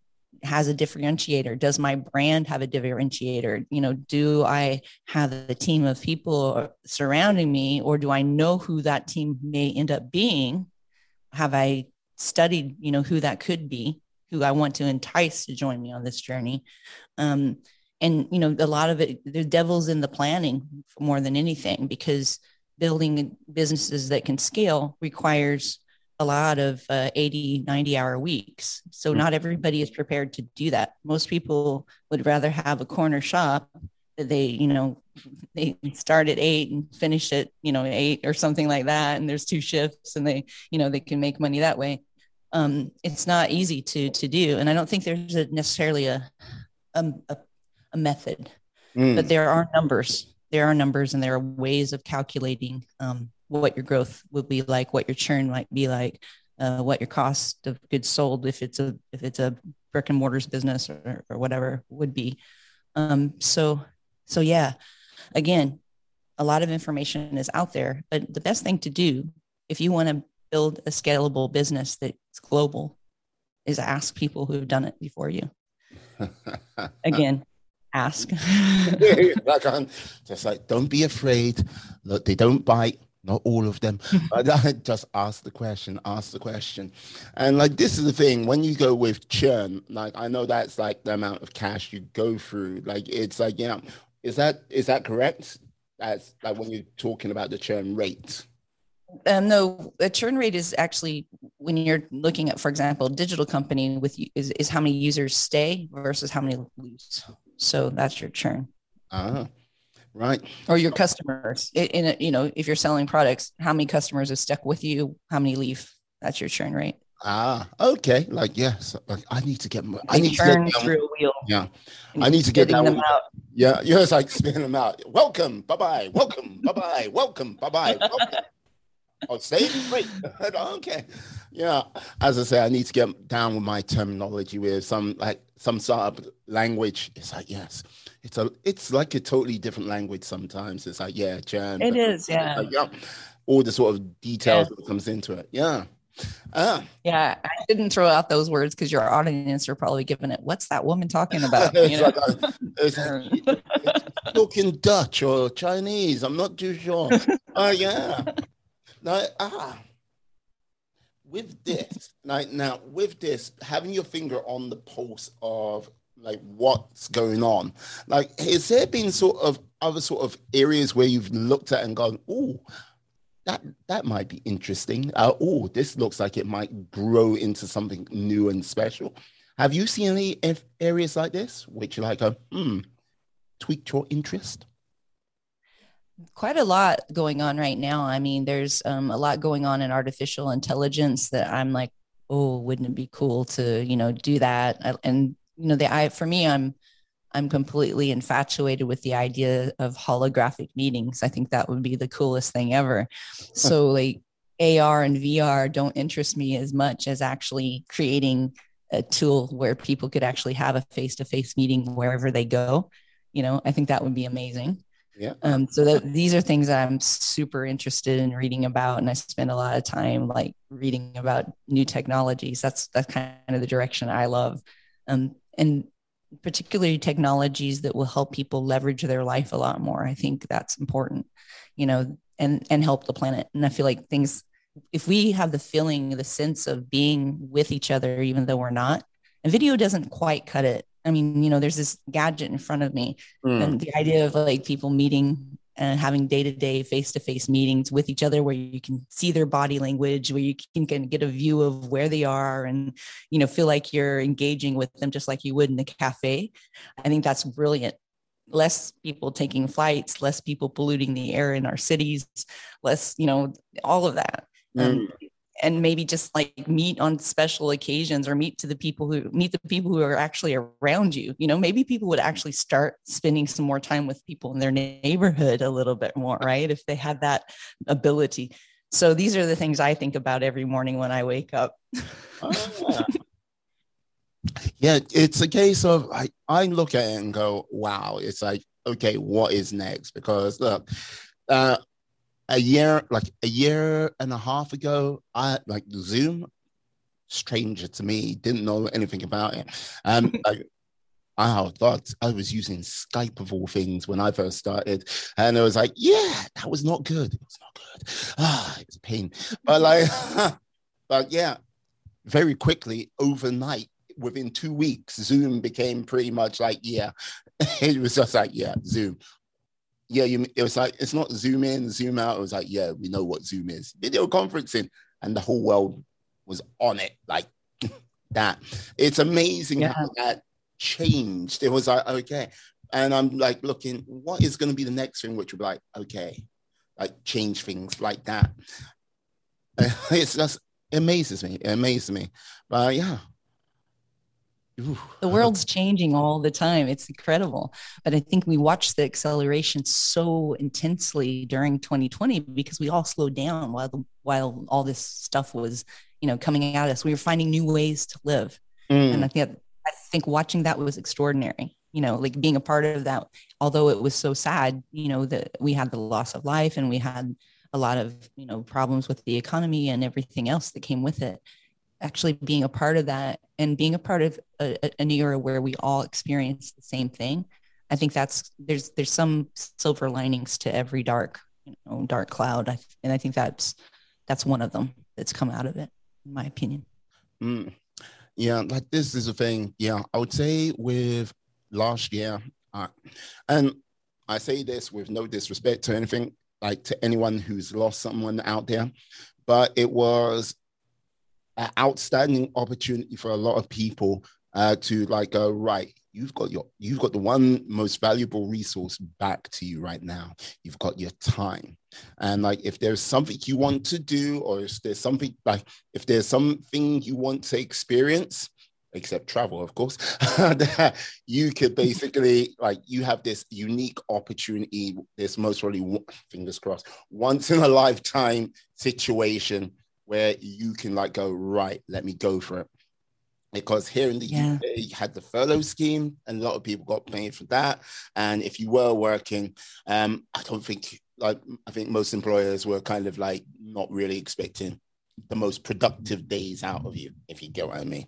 has a differentiator? Does my brand have a differentiator? You know, do I have a team of people surrounding me, or do I know who that team may end up being? Have I studied, you know, who that could be, who I want to entice to join me on this journey? Um, and, you know, a lot of it, the devil's in the planning more than anything, because building businesses that can scale requires a lot of uh, eighty, ninety hour weeks. So not everybody is prepared to do that. Most people would rather have a corner shop that they, you know, they start at eight and finish at, you know, eight or something like that. And there's two shifts and they, you know, they can make money that way. Um, it's not easy to, to do. And I don't think there's a necessarily a, a, a method, mm. but there are numbers. There are numbers and there are ways of calculating um, what your growth will be like, what your churn might be like, uh, what your cost of goods sold, if it's a if it's a brick and mortars business or, or whatever would be. Um, so so yeah, again, a lot of information is out there, but the best thing to do if you want to build a scalable business that's global is ask people who've done it before you. Again. Ask. Like, um, just like, don't be afraid. Look, they don't bite. Not all of them. But just ask the question. Ask the question. And like, this is the thing. When you go with churn, like, I know that's like the amount of cash you go through. Like, it's like, yeah, is that is that correct? That's like when you're talking about the churn rate. Um, no, the churn rate is actually when you're looking at, for example, a digital company with is, is how many users stay versus how many lose. So that's your churn. Ah, right. Or your customers. In a, you know, if you're selling products, how many customers have stuck with you? How many leave? That's your churn rate. Ah, okay. Like, yes, like, I need to get. I they need churn to get through a wheel. Yeah, I need to get them down. out. Yeah, yeah. It's like spinning them out. Welcome, bye bye. Welcome, bye bye. Welcome, bye bye. Welcome. Oh, stay great. Okay. Yeah. As I say, I need to get down with my terminology with some like some sort of language. It's like, yes, it's a it's like a totally different language sometimes. It's like, yeah, churn. It is, yeah. Like, yeah. All the sort of details yeah. that comes into it. Yeah. Ah. Yeah. I didn't throw out those words because your audience are probably giving it, what's that woman talking about? It's you know? like, uh, it's like, it's talking Dutch or Chinese. I'm not too sure. Oh, uh, yeah. Now, ah, with this, like now with this, having your finger on the pulse of like what's going on, like has there been sort of other sort of areas where you've looked at and gone, oh, that that might be interesting. Uh, oh, this looks like it might grow into something new and special. Have you seen any areas like this which like a hmm tweaked your interest? Quite a lot going on right now. I mean, there's um, a lot going on in artificial intelligence that I'm like, oh, wouldn't it be cool to, you know, do that? And, you know, the I for me, I'm I'm completely infatuated with the idea of holographic meetings. I think that would be the coolest thing ever. So like A R and V R don't interest me as much as actually creating a tool where people could actually have a face-to-face meeting wherever they go. You know, I think that would be amazing. Yeah. Um, so that these are things that I'm super interested in reading about, and I spend a lot of time like reading about new technologies. That's that's kind of the direction I love, um, and particularly technologies that will help people leverage their life a lot more. I think that's important, you know, and and help the planet. And I feel like things, if we have the feeling, the sense of being with each other, even though we're not, and video doesn't quite cut it. I mean, you know, there's this gadget in front of me mm. and the idea of like people meeting and having day-to-day face-to-face meetings with each other where you can see their body language, where you can, can get a view of where they are and, you know, feel like you're engaging with them just like you would in a cafe. I think that's brilliant. Less people taking flights, less people polluting the air in our cities, less, you know, all of that. Mm. Um, and maybe just like meet on special occasions or meet to the people who meet the people who are actually around you. You know, maybe people would actually start spending some more time with people in their neighborhood a little bit more, right? If they had that ability. So these are the things I think about every morning when I wake up. Oh, yeah, it's a case of I, I look at it and go, wow, it's like, okay, what is next? Because look, uh, a year, like a year and a half ago, I like Zoom stranger to me, didn't know anything about it. Um, I, oh God, I was using Skype of all things when I first started, and it was like, yeah, that was not good. It was not good. Ah, it was a pain. But like, but yeah, very quickly overnight, within two weeks, Zoom became pretty much like, yeah, it was just like, yeah, Zoom. Yeah, you, it was like, it's not Zoom in, Zoom out. It was like, yeah, we know what Zoom is. Video conferencing, and the whole world was on it like that. It's amazing yeah. how that changed. It was like, okay. And I'm like looking, what is going to be the next thing, which will be like, okay, like change things like that. It's just, it amazes me. It amazes me. But yeah. Ooh. The world's changing all the time. It's incredible. But I think we watched the acceleration so intensely during twenty twenty because we all slowed down while the, while all this stuff was, you know, coming at us. We were finding new ways to live. Mm. And I think I think watching that was extraordinary. You know, like being a part of that, although it was so sad, you know, that we had the loss of life and we had a lot of, you know, problems with the economy and everything else that came with it. Actually being a part of that and being a part of a, an era where we all experience the same thing. I think that's, there's, there's some silver linings to every dark, you know, dark cloud. I, and I think that's, that's one of them that's come out of it, in my opinion. Mm. Yeah. Like this is a thing. Yeah. I would say with last year, uh, and I say this with no disrespect to anything, like to anyone who's lost someone out there, but it was an outstanding opportunity for a lot of people uh, to like go, right, you've got your, you've got the one most valuable resource back to you right now. You've got your time. And like, if there's something you want to do, or if there's something like, if there's something you want to experience, except travel, of course, that you could basically like, you have this unique opportunity, this most probably, fingers crossed, once in a lifetime situation where you can like go, right, let me go for it. Because here in the yeah. U K, you had the furlough scheme and a lot of people got paid for that. And if you were working, um, I don't think, like, I think most employers were kind of like not really expecting the most productive days out of you, if you get what I mean.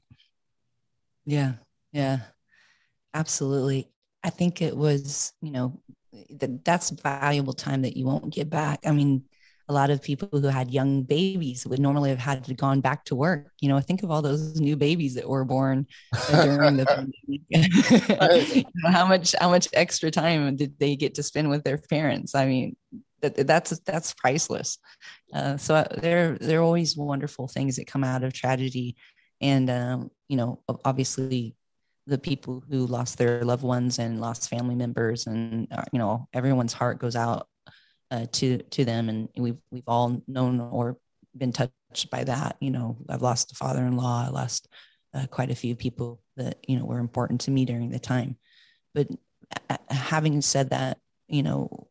Yeah, yeah, absolutely. I think it was, you know, that that's valuable time that you won't get back. I mean, a lot of people who had young babies would normally have had to gone back to work. You know, think of all those new babies that were born during the pandemic. You know, how much how much extra time did they get to spend with their parents? I mean, that, that's that's priceless. Uh, so there there are always wonderful things that come out of tragedy, and um, you know, obviously the people who lost their loved ones and lost family members, and uh, you know, everyone's heart goes out Uh, to to them, and we've we've all known or been touched by that. You know, I've lost a father-in-law. I lost uh, quite a few people that, you know, were important to me during the time. But uh, having said that, you know,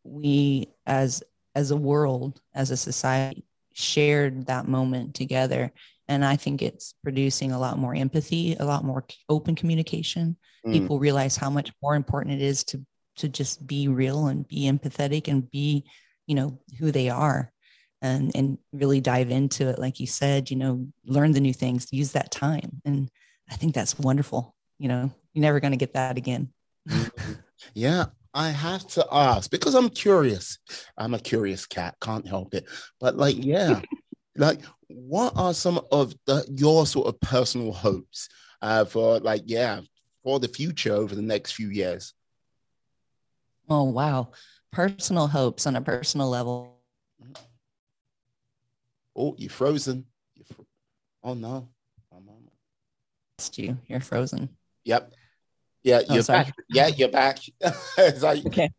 we as as a world, as a society, shared that moment together, and I think it's producing a lot more empathy, a lot more open communication. Mm. People realize how much more important it is to to just be real and be empathetic and be, you know, who they are, and, and really dive into it. Like you said, you know, learn the new things, use that time. And I think that's wonderful. You know, you're never going to get that again. Yeah. I have to ask because I'm curious. I'm a curious cat. Can't help it. But like, yeah, like what are some of the, your sort of personal hopes uh, for like, yeah, for the future over the next few years? Oh, wow. Personal hopes on a personal level. Oh, you're frozen. You're fr- oh, no. Oh, no. You. You're frozen. Yep. Yeah, you're oh, back. Yeah, you're back. like- okay.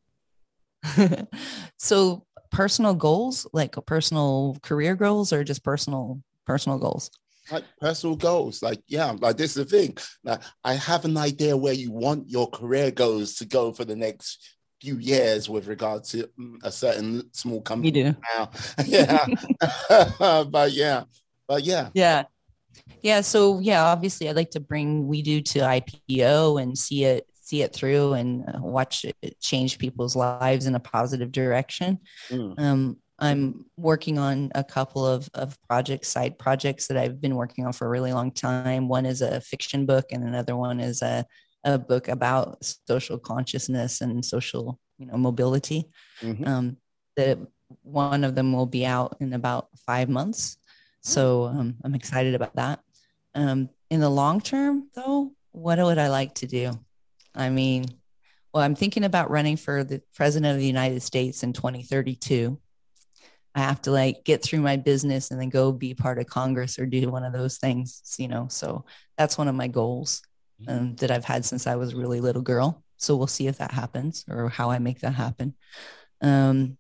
So personal goals, like personal career goals, or just personal personal goals? Like personal goals. Like, yeah, like this is the thing. Like, I have an idea where you want your career goals to go for the next few years with regard to a certain small company. You do. Now. Yeah. but yeah, but yeah. Yeah. Yeah. So yeah, obviously I'd like to bring WeDo to I P O and see it, see it through and watch it change people's lives in a positive direction. Mm. Um, I'm working on a couple of, of projects, side projects that I've been working on for a really long time. One is a fiction book, and another one is a, a book about social consciousness and social, you know, mobility. Mm-hmm. Um, the one of them will be out in about five months. So um, I'm excited about that. Um, in the long term, though, what would I like to do? I mean, well, I'm thinking about running for the president of the United States in twenty thirty-two. I have to like get through my business and then go be part of Congress or do one of those things, you know. So that's one of my goals um, that I've had since I was a really little girl. So we'll see if that happens or how I make that happen. Um,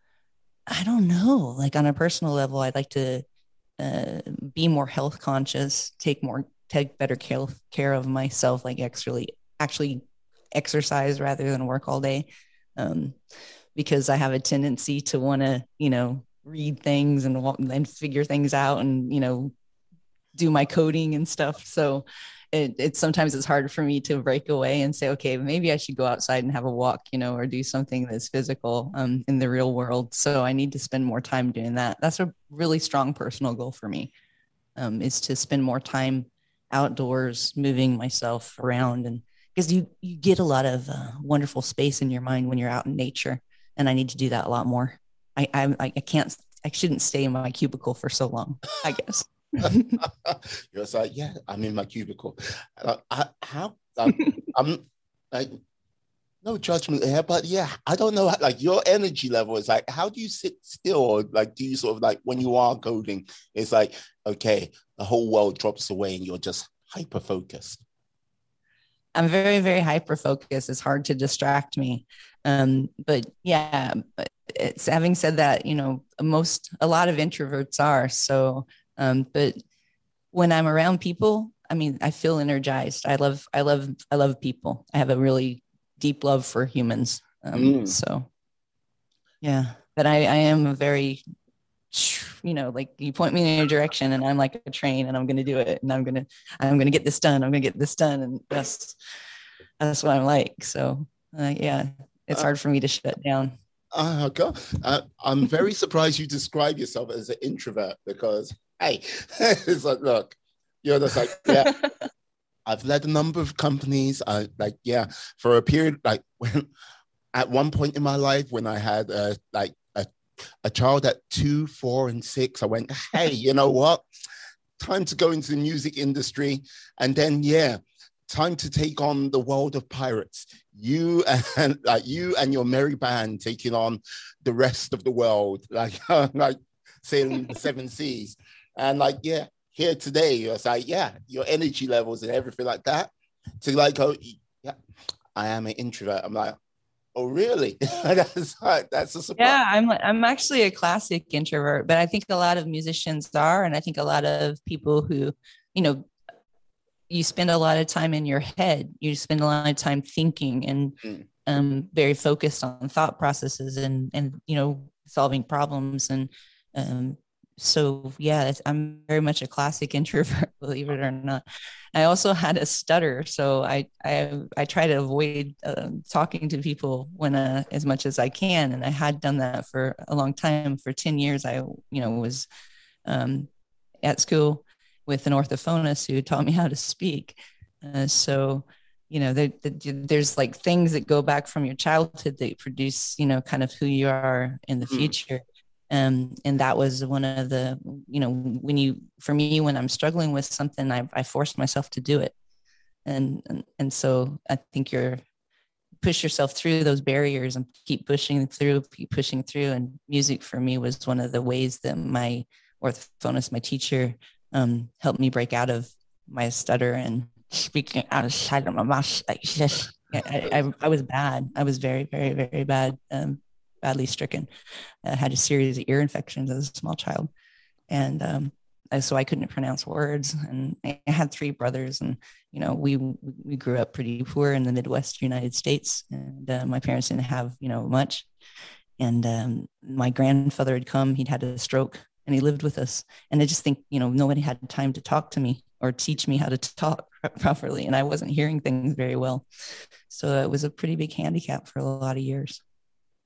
I don't know. Like on a personal level, I'd like to uh, be more health conscious, take more, take better care, care of myself, like actually, actually exercise rather than work all day. Um, because I have a tendency to want to, you know, read things and and figure things out and, you know, do my coding and stuff. So it, it sometimes it's hard for me to break away and say, okay, maybe I should go outside and have a walk, you know, or do something that's physical um, in the real world. So I need to spend more time doing that. That's a really strong personal goal for me, um, is to spend more time outdoors, moving myself around. And because you, you get a lot of uh, wonderful space in your mind when you're out in nature. And I need to do that a lot more. I, I, I can't, I shouldn't stay in my cubicle for so long, I guess. You're like, yeah, I'm in my cubicle. Uh, I, how I'm, I'm like, no judgment here, but yeah, I don't know. Like your energy level is like, how do you sit still? Or like, do you sort of like when you are coding, it's like, okay, the whole world drops away and you're just hyper focused. I'm very, very hyper focused. It's hard to distract me. Um, but yeah, but it's having said that, you know, most, a lot of introverts are. So, um, but when I'm around people, I mean, I feel energized. I love, I love, I love people. I have a really deep love for humans. Um, mm. So yeah, but I, I am a very, you know, like you point me in a direction and I'm like a train and I'm going to do it. And I'm going to, I'm going to get this done. I'm going to get this done. And that's, that's what I'm like. So uh, yeah, it's hard for me to shut down. Uh, God. Uh, I'm very surprised you describe yourself as an introvert because, hey, it's like, look, you're just like, yeah, I've led a number of companies. I like, yeah, for a period, like when, at one point in my life when I had uh, like a, a child at two, four, and six, I went, hey, you know what? Time to go into the music industry. And then, yeah, time to take on the world of pirates. You and like you and your merry band taking on the rest of the world, like uh, like sailing the seven seas. And like, yeah, here today, it's like, yeah, your energy levels and everything like that. To like go, yeah, I am an introvert. I'm like, oh, really? that's that's a surprise. Yeah, I'm I'm actually a classic introvert, but I think a lot of musicians are, and I think a lot of people who, you know, you spend a lot of time in your head. You spend a lot of time thinking and mm. um, very focused on thought processes and, and, you know, solving problems. And um, so, yeah, I'm very much a classic introvert, believe it or not. I also had a stutter. So I, I, I try to avoid uh, talking to people when, uh, as much as I can. And I had done that for a long time. For ten years, I, you know, was um, at school with an orthophonist who taught me how to speak. Uh, so, you know, there, there's like things that go back from your childhood that produce, you know, kind of who you are in the future. Um, and that was one of the, you know, when you, for me, when I'm struggling with something, I, I forced myself to do it. And, and, and so I think you're push yourself through those barriers and keep pushing through, keep pushing through. And music for me was one of the ways that my orthophonist, my teacher, um, helped me break out of my stutter and speaking outside of my mouth. Like just, I, I, I was bad. I was very, very, very bad, um, badly stricken. I had a series of ear infections as a small child. And um, so I couldn't pronounce words. And I had three brothers. And, you know, we we grew up pretty poor in the Midwest United States. And uh, my parents didn't have, you know, much. And um, my grandfather had come, he'd had a stroke. And he lived with us. And I just think, you know, nobody had time to talk to me or teach me how to talk properly. And I wasn't hearing things very well. So it was a pretty big handicap for a lot of years.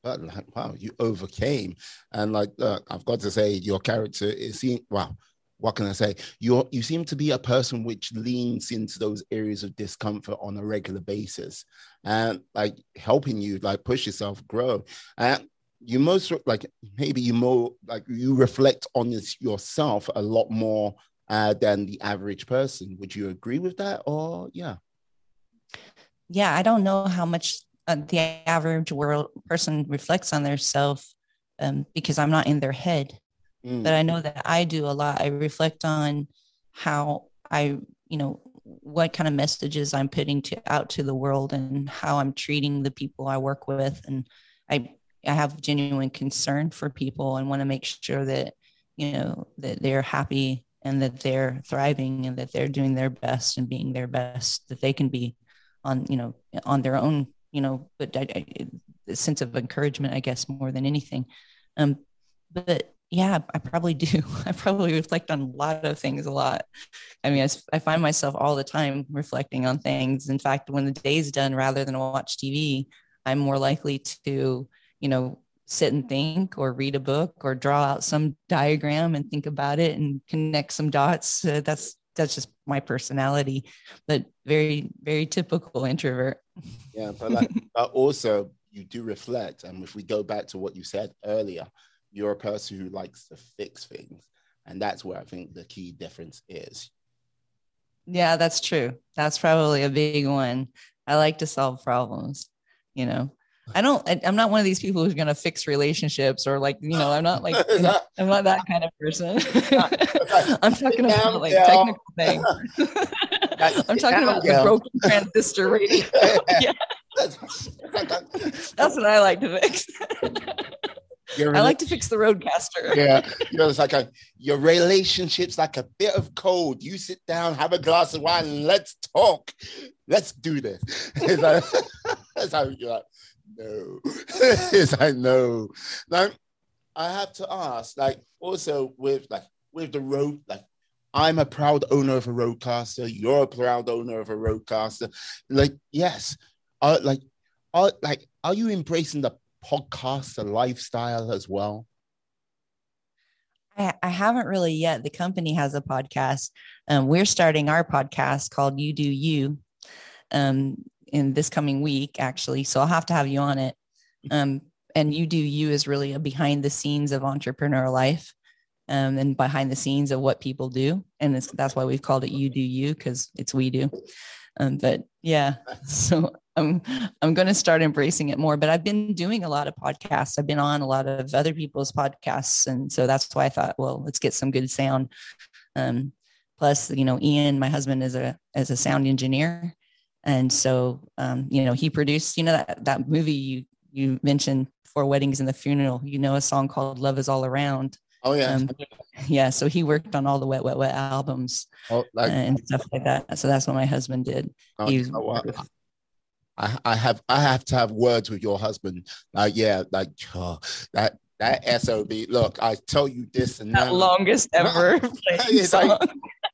but like, wow, you overcame. And like, look, I've got to say, your character is seen, wow, what can I say? You're, you seem to be a person which leans into those areas of discomfort on a regular basis and like helping you like push yourself, grow. And you most like, maybe you more like you reflect on this yourself a lot more uh, than the average person. Would you agree with that? Or yeah. Yeah, I don't know how much uh, the average world person reflects on their self um, because I'm not in their head. Mm. But I know that I do a lot. I reflect on how I, you know, what kind of messages I'm putting to out to the world and how I'm treating the people I work with. And I, I have genuine concern for people and want to make sure that, you know, that they're happy and that they're thriving and that they're doing their best and being their best that they can be on, you know, on their own, you know, but I, I, a sense of encouragement, I guess, more than anything. Um, but yeah, I probably do. I probably reflect on a lot of things a lot. I mean, I, I find myself all the time reflecting on things. In fact, when the day's done, rather than watch T V, I'm more likely to, you know, sit and think or read a book or draw out some diagram and think about it and connect some dots. Uh, that's that's just my personality, but very, very typical introvert. Yeah, but like, but also you do reflect. And if we go back to what you said earlier, you're a person who likes to fix things. And that's where I think the key difference is. Yeah, that's true. That's probably a big one. I like to solve problems, you know. I don't, I, I'm not one of these people who's going to fix relationships or like, you know, I'm not like, you know, I'm not that kind of person. I'm talking about like technical things. I'm talking about the broken transistor radio. Yeah. That's what I like to fix. I like to fix the roadcaster. Yeah, you know, it's like a, your relationship's like a bit of cold. You sit down, have a glass of wine, and let's talk. Let's do this. It's like, that's how you're like, no. It's like, no. Now, I have to ask, like, also with like with the road, like, I'm a proud owner of a roadcaster. You're a proud owner of a roadcaster. Like, yes, uh, like, are like, are you embracing the podcaster lifestyle as well? I, I haven't really yet. The company has a podcast. Um, we're starting our podcast called You Do You um, in this coming week, actually. So I'll have to have you on it. Um, and You Do You is really a behind the scenes of entrepreneur life um, and behind the scenes of what people do. And it's, that's why we've called it You Do You, because it's we do. Um, but yeah, so I'm I'm going to start embracing it more. But I've been doing a lot of podcasts. I've been on a lot of other people's podcasts, and so that's why I thought, well, let's get some good sound. Um, plus, you know, Ian, my husband, is a as a sound engineer, and so um, you know, he produced, you know, that that movie you you mentioned, Four Weddings and the Funeral. You know, a song called "Love Is All Around." Oh yeah, um, yeah. So he worked on all the Wet Wet Wet albums oh, like, and stuff like that. So that's what my husband did. Oh, he you know what? I, I have I have to have words with your husband. Like yeah, like oh, that that S O B. Look, I tell you this and that. Longest ever played song. Like,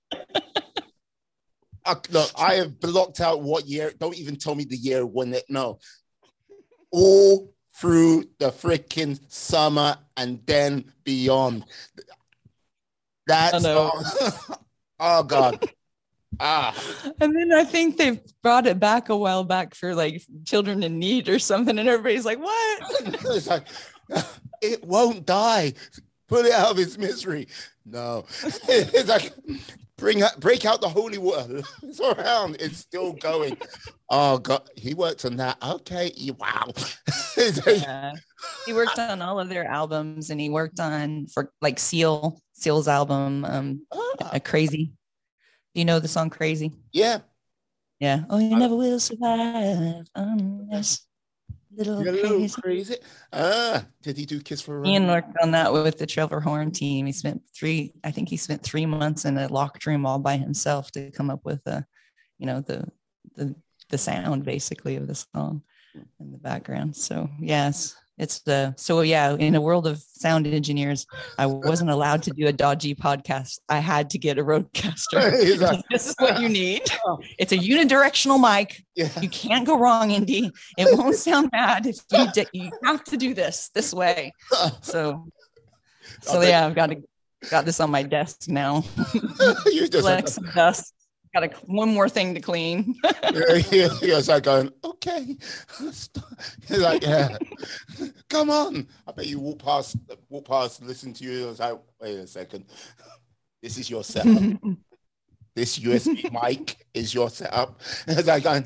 I, look, I have blocked out what year. Don't even tell me the year when it. No, all through the freaking summer and then beyond. That's oh, oh God. Ah. And then I think they've brought it back a while back for like Children in Need or something, and everybody's like, what? It's like, it won't die. Put it out of its misery. No. It's like, bring out, break out the holy water. It's around. It's still going. Oh God, he worked on that. Okay, wow. Yeah. He worked on all of their albums, and he worked on for like Seal, Seal's album, um, ah. Crazy. Do you know the song Crazy? Yeah. Yeah. Oh, you never will survive unless little, You're crazy. A little crazy. Ah, did he do Kiss for a Run? Ian worked on that with the Trevor Horn team. He spent three, I think he spent three months in a locked room all by himself to come up with a, you know, the the the sound basically of the song in the background. So yes, It's the, so yeah, in a world of sound engineers, I wasn't allowed to do a dodgy podcast. I had to get a Rodecaster. Like, this is what you need. It's a unidirectional mic. Yeah. You can't go wrong, Indy. It won't sound bad if you, di- you have to do this, this way. So, so yeah, I've got to, got this on my desk now. You just collect some dust. Got a, one more thing to clean. Yeah, yeah, yeah. It's like going, okay. You're like, yeah, come on. I bet you walk past, walk past, listen to you. I was like, wait a second. This is your setup. This U S B mic is your setup. It's like going,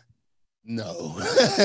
no,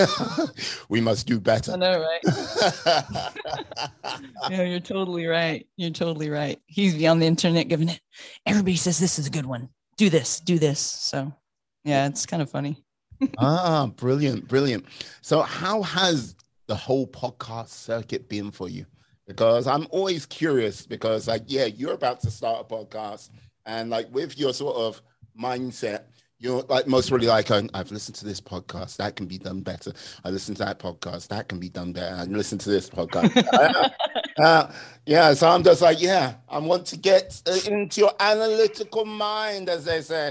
we must do better. I know, right? Yeah, you're totally right. You're totally right. He's on the internet giving it. Everybody says this is a good one. Do this, do this. So yeah, it's kind of funny. Ah, brilliant, brilliant. So how has the whole podcast circuit been for you? Because I'm always curious because like, yeah, you're about to start a podcast and like with your sort of mindset, you're like most really like, oh, I've listened to this podcast, that can be done better. I listened to that podcast, that can be done better. I listen to this podcast. uh, yeah, so I'm just like, yeah, I want to get uh, into your analytical mind, as they say.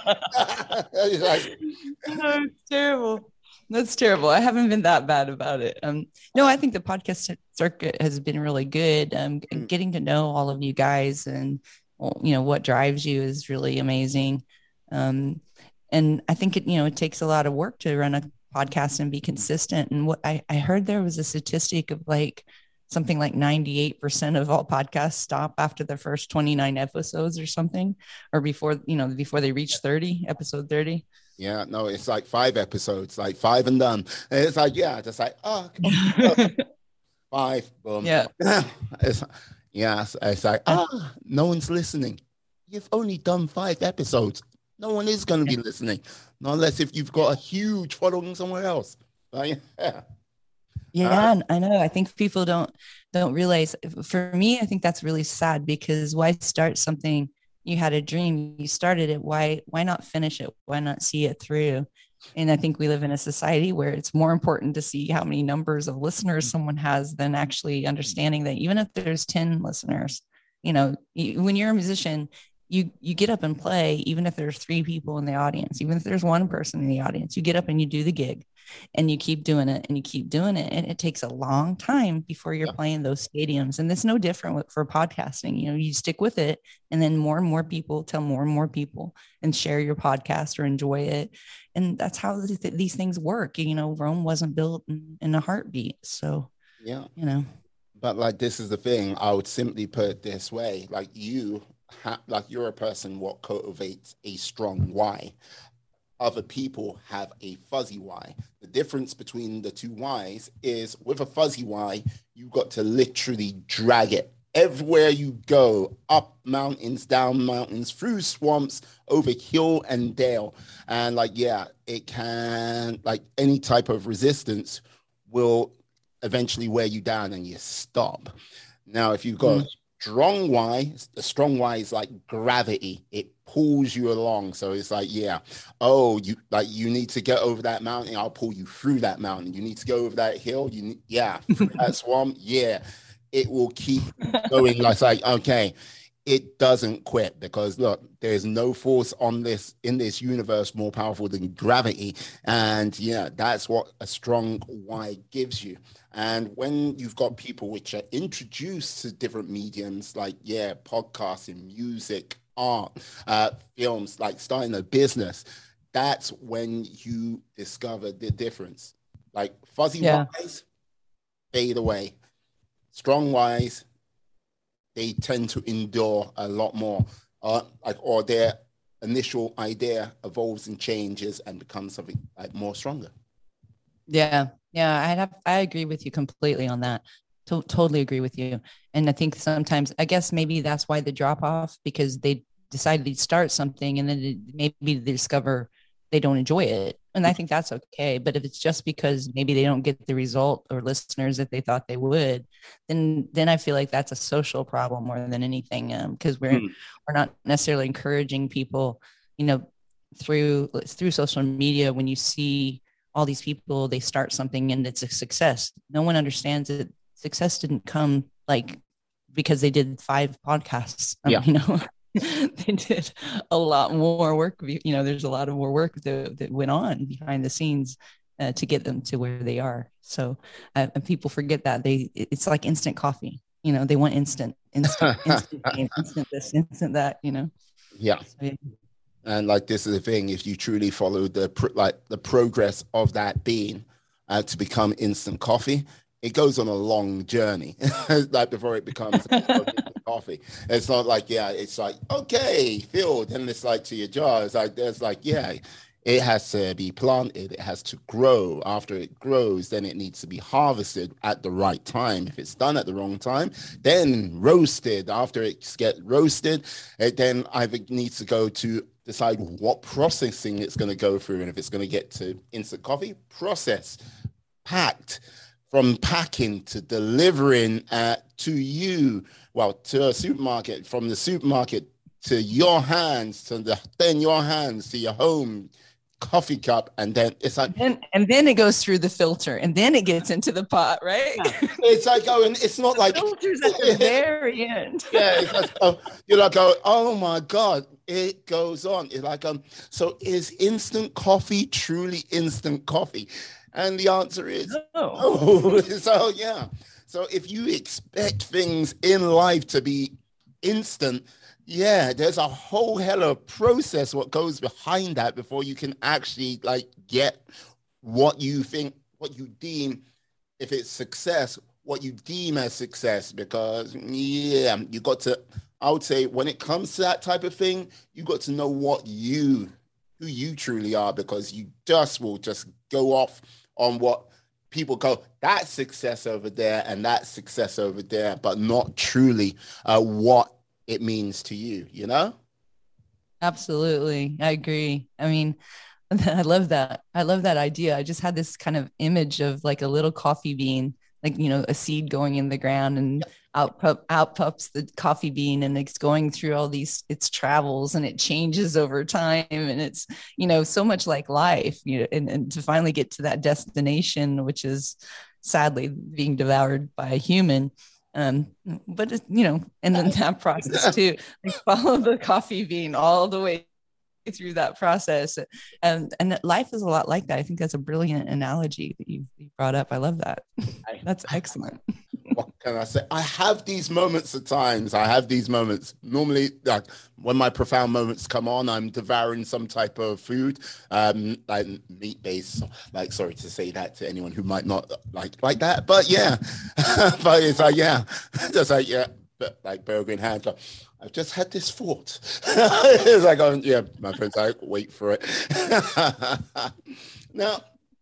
It's like, that's terrible. That's terrible. I haven't been that bad about it. Um, no, I think the podcast circuit has been really good. Um, mm. Getting to know all of you guys and, you know, what drives you is really amazing. Um, and I think it, you know, it takes a lot of work to run a podcast and be consistent. And what I, I heard there was a statistic of like something like ninety-eight percent of all podcasts stop after the first twenty-nine episodes or something, or before, you know, before they reach thirty, episode thirty. Yeah, no, it's like five episodes, like five and done. And it's like, yeah, just like, oh, five, boom. Yeah. It's, yeah, it's, it's like, ah, oh, no one's listening. You've only done five episodes. No one is going to be listening, not unless if you've got a huge following somewhere else. Like, yeah. Yeah, uh, I know. I think people don't don't realize. For me, I think that's really sad because why start something? You had a dream, you started it. Why why not finish it? Why not see it through? And I think we live in a society where it's more important to see how many numbers of listeners someone has than actually understanding that even if there's ten listeners, you know, you, when you're a musician, you you get up and play, even if there's three people in the audience, even if there's one person in the audience, you get up and you do the gig and you keep doing it and you keep doing it. And it takes a long time before you're yeah. playing those stadiums. And it's no different for podcasting. You know, you stick with it and then more and more people tell more and more people and share your podcast or enjoy it. And that's how th- these things work. You know, Rome wasn't built in, in a heartbeat. So, yeah, you know, but like, this is the thing. I would simply put it this way, like you Ha- like you're a person what cultivates a strong why. Other people have a fuzzy why. The difference between the two whys is with a fuzzy why, you got to literally drag it everywhere you go, up mountains, down mountains, through swamps, over hill and dale. And like, yeah, it can, like any type of resistance will eventually wear you down and you stop. Now, if you've got mm. strong why, the strong why is like gravity. It pulls you along. So it's like, yeah, oh, you like you need to get over that mountain. I'll pull you through that mountain. You need to go over that hill. You need, yeah, through that swamp. Yeah, it will keep going. Like, like, okay, it doesn't quit because look, there's no force on this in this universe more powerful than gravity. And yeah, that's what a strong why gives you. And when you've got people which are introduced to different mediums, like, yeah, podcasting, music, art, uh, films, like starting a business, that's when you discover the difference. Like fuzzy yeah. whys fade away. Strong whys, they tend to endure a lot more. Uh, like, or their initial idea evolves and changes and becomes something like more stronger. Yeah. Yeah, I have, I agree with you completely on that. To- totally agree with you. And I think sometimes, I guess maybe that's why the drop off, because they decided to start something and then it, maybe they discover they don't enjoy it. And I think that's okay. But if it's just because maybe they don't get the result or listeners that they thought they would, then then I feel like that's a social problem more than anything. Um, because we're mm. we're not necessarily encouraging people, you know, through through social media when you see all these people, they start something and it's a success. No one understands that success didn't come like because they did five podcasts. Um, Yeah. You know, they did a lot more work. You know, there's a lot of more work that, that went on behind the scenes uh, to get them to where they are. So uh, and people forget that they, it's like instant coffee. You know, they want instant, instant, instant, game, instant this, instant that, you know? Yeah. So, yeah. And like, this is the thing, if you truly follow the, pr- like the progress of that bean uh, to become instant coffee, it goes on a long journey, like before it becomes coffee. It's not like, yeah, it's like, okay, filled. And it's like to your jar. It's like, there's like, yeah, it has to be planted. It has to grow. After it grows, then it needs to be harvested at the right time. If it's done at the wrong time, then roasted. After it gets roasted, it then either needs to go to decide what processing it's going to go through. And if it's going to get to instant coffee, process, packed, from packing to delivering uh, to you, well, to a supermarket, from the supermarket to your hands, to the, then your hands to your home coffee cup, and then it's like, and, and then it goes through the filter, and then it gets into the pot, right? Yeah. It's like, oh, and it's not the like filters at the very end. Yeah, it's like, oh, you're like, oh, oh my God, it goes on. It's like, um, so is instant coffee truly instant coffee? And the answer is no. no. So yeah. So if you expect things in life to be instant, yeah, there's a whole hell of process what goes behind that before you can actually like get what you think, what you deem, if it's success, what you deem as success. Because yeah, you got to, I would say when it comes to that type of thing, you got to know what you, who you truly are, because you just will just go off on what people go, that's success over there and that's success over there, but not truly uh, what it means to you, you know? Absolutely. I agree. I mean, I love that. I love that idea. I just had this kind of image of like a little coffee bean, like, you know, a seed going in the ground, and out, pup, out pups the coffee bean, and it's going through all these, its travels, and it changes over time. And it's, you know, so much like life, you know, and, and to finally get to that destination, which is sadly being devoured by a human. Um, but it, you know, and then that process too, like follow the coffee bean all the way through that process. And and life is a lot like that. I think that's a brilliant analogy that you brought up. I love that. That's excellent. What can I say? I have these moments at times. I have these moments. Normally, like when my profound moments come on, I'm devouring some type of food, um, like meat-based. Like, sorry to say that to anyone who might not like like that, but yeah, but it's like yeah, just like yeah, but like burger in hand. Like, I've just had this thought. It's like, oh yeah, my friend's like, wait for it. Now,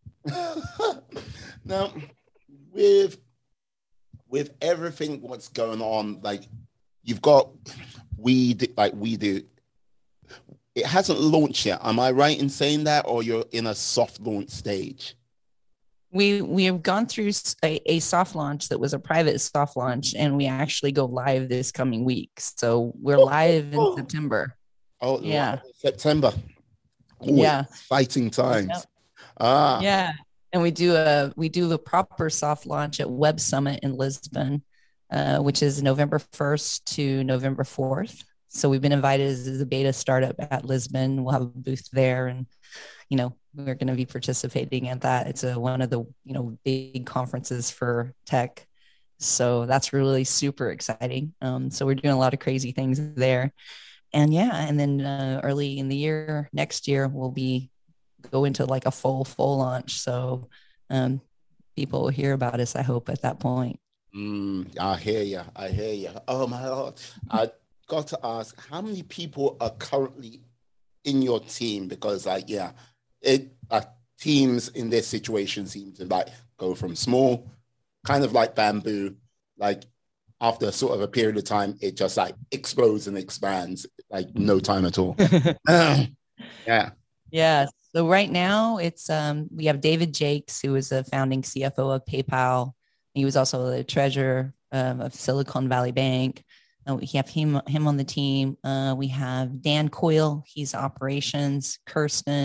now with. with everything what's going on, like you've got weed, like we do, it hasn't launched yet. Am I right in saying that, or you're in a soft launch stage? We we have gone through a, a soft launch that was a private soft launch, and we actually go live this coming week. So we're live in oh. September. Oh yeah, September. Ooh, yeah, exciting times. Yeah. Ah, yeah. And we do a we do the proper soft launch at Web Summit in Lisbon, uh, which is November first to November fourth. So we've been invited as a beta startup at Lisbon. We'll have a booth there, and you know we're going to be participating at that. It's a one of the you know big conferences for tech, so that's really super exciting. Um, so we're doing a lot of crazy things there, and yeah, and then uh, early in the year next year we'll be go into like a full full launch, so um people will hear about us, I hope, at that point. mm, I hear you. I hear you. Oh my God. I got to ask, how many people are currently in your team? Because like yeah, it uh, teams in this situation seem to like go from small, kind of like bamboo, like after sort of a period of time it just like explodes and expands like no time at all. yeah yeah So right now it's um, we have David Jakes, who is a founding C F O of PayPal. He was also the treasurer um, of Silicon Valley Bank. Uh, we have him him on the team. Uh, we have Dan Coyle. He's operations. Kirsten,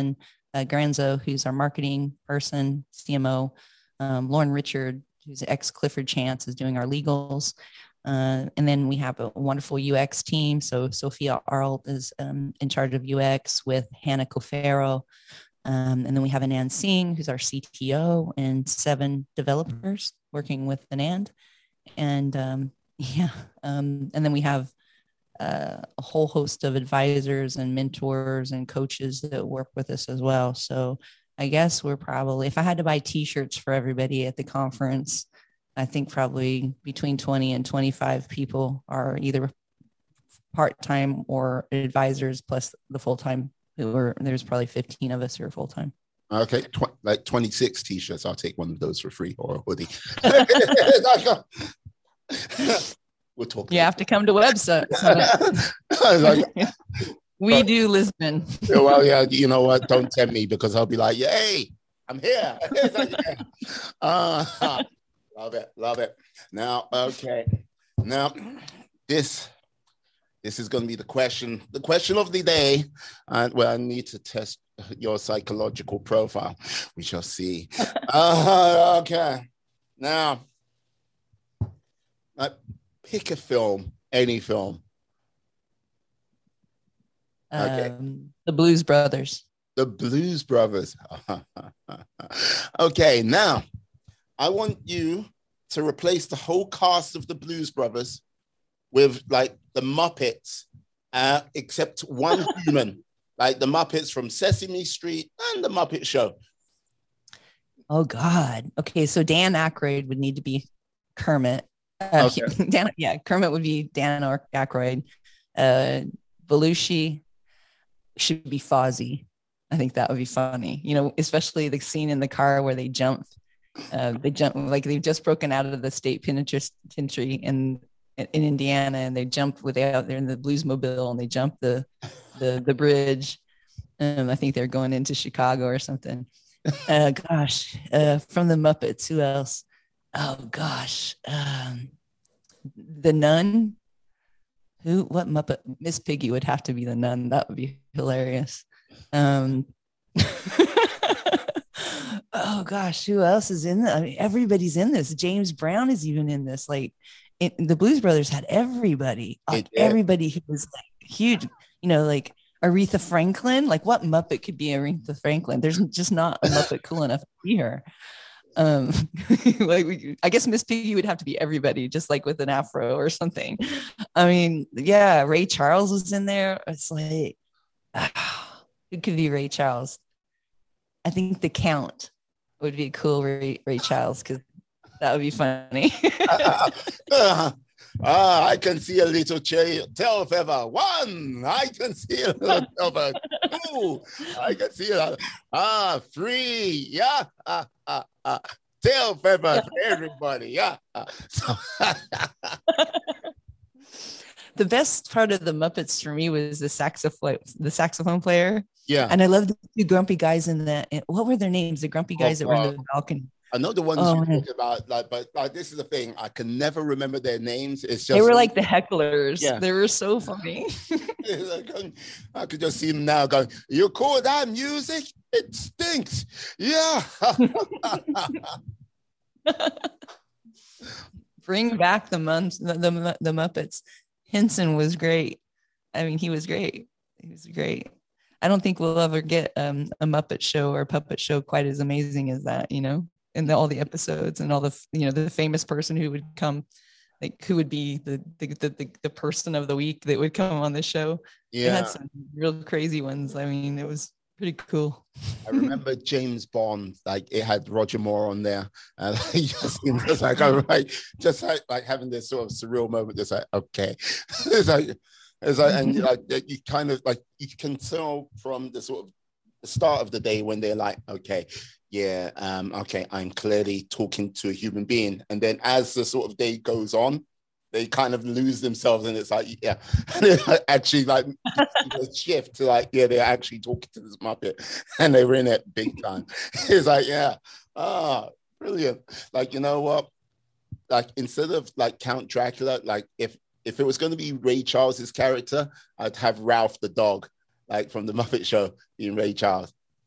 uh, Granzo, who's our marketing person, C M O. Um, Lauren Richard, who's ex Clifford Chance, is doing our legals. Uh, and then we have a wonderful U X team. So Sophia Arlt is um, in charge of U X with Hannah Cofero. Um, and then we have Anand Singh, who's our C T O, and seven developers working with Anand. And um, yeah, um, and then we have uh, a whole host of advisors and mentors and coaches that work with us as well. So I guess we're probably, if I had to buy t-shirts for everybody at the conference, I think probably between twenty and twenty-five people are either part-time or advisors plus the full-time who are, there's probably fifteen of us who are full-time. Okay, tw- like twenty-six t-shirts. I'll take one of those for free, or a hoodie. We're talking. You have to come to website. We but, do Lisbon. Well, yeah, you know what? Don't tempt me, because I'll be like, yay, I'm here. Like, yeah. uh, love it, love it. Now, okay. Now, this this is going to be the question, the question of the day, and uh, where I need to test your psychological profile. We shall see. uh, okay. Now, uh, pick a film, any film. Okay. Um, the Blues Brothers. The Blues Brothers. Okay, now I want you to replace the whole cast of the Blues Brothers with like the Muppets, uh, except one human, like the Muppets from Sesame Street and the Muppet Show. Oh God. Okay, so Dan Aykroyd would need to be Kermit. Uh, okay. Dan, yeah, Kermit would be Dan Aykroyd. Uh, Belushi should be Fozzie. I think that would be funny, you know, especially the scene in the car where they jump. Uh, they jump like they've just broken out of the state penitentiary in in Indiana, and they jump with out there in the Bluesmobile, and they jump the the the bridge. Um, I think they're going into Chicago or something. Uh, gosh, uh, from the Muppets, who else? Oh gosh, um, the Nun. Who? What Muppet? Miss Piggy would have to be the Nun. That would be hilarious. Um, oh gosh, who else is in this? I mean, everybody's in this. James Brown is even in this. Like, it, the Blues Brothers had everybody. Like, everybody who was like huge. You know, like Aretha Franklin. Like, what Muppet could be Aretha Franklin? There's just not a Muppet cool enough to be her. Um, like we, I guess Miss Piggy would have to be everybody, just like with an afro or something. I mean, yeah, Ray Charles was in there. It's like, ah, it could be Ray Charles. I think the Count would be a cool Ray, Ray Charles, because that would be funny. uh, uh, uh, I can see a little ch- tail feather. One, I can see a little tail feather. Two, I can see a ah three. Yeah, uh, uh, uh, tail feather for everybody. Yeah. Uh, so the best part of the Muppets for me was the saxophone, the saxophone player. Yeah. And I love the two grumpy guys in the, what were their names? The grumpy guys oh, that were in the balcony. I know the ones oh, you're talking about, like, but like, this is the thing. I can never remember their names. It's just they were like the hecklers. Yeah. They were so funny. I could just see them now going, "You call that music? It stinks." Yeah. Bring back the mums, the, the the Muppets. Henson was great. I mean, he was great. He was great. I don't think we'll ever get um, a Muppet show or a puppet show quite as amazing as that, you know, in the, all the episodes and all the, you know, the famous person who would come, like who would be the the the, the person of the week that would come on the show. Yeah. They had some real crazy ones. I mean, it was pretty cool. I remember James Bond, like it had Roger Moore on there, and he just, you know, just like, all right, just like, like having this sort of surreal moment, just like, okay, it's like, it's like, and like you kind of like you can tell from the sort of the start of the day when they're like, okay, yeah, um, okay, I'm clearly talking to a human being, and then as the sort of day goes on, they kind of lose themselves, and it's like, yeah, and it actually like shift to like, yeah, they're actually talking to this Muppet, and they were in it big time. It's like, yeah, ah, brilliant. Like, you know what? Like instead of like Count Dracula, like if if it was going to be Ray Charles's character, I'd have Ralph the dog, like from the Muppet Show, being Ray Charles.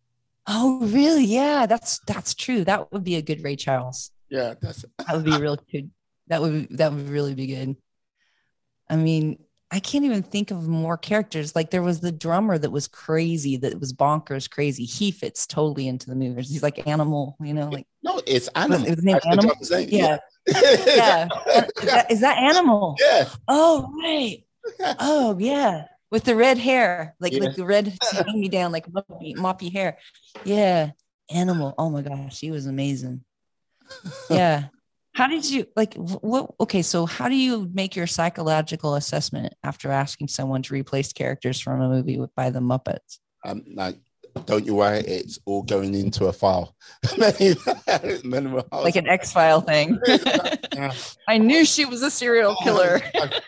Oh, really? Yeah, that's that's true. That would be a good Ray Charles. Yeah, that's That would be real good. That would that would really be good. I mean, I can't even think of more characters. Like there was the drummer that was crazy, that was bonkers crazy. He fits totally into the movie. He's like Animal, you know, like no, it's Animal. was his name Animal? Yeah. Yeah. yeah. Is, that, is that Animal? Yeah. Oh, right. Oh, yeah. With the red hair, like yeah. like the red hanging me down, like moppy, moppy hair. Yeah. Animal. Oh my gosh, he was amazing. Yeah. How did you like what? Okay, so how do you make your psychological assessment after asking someone to replace characters from a movie with, by the Muppets? Um, like, don't you worry, it's all going into a file. Like an X-File thing. I knew she was a serial killer.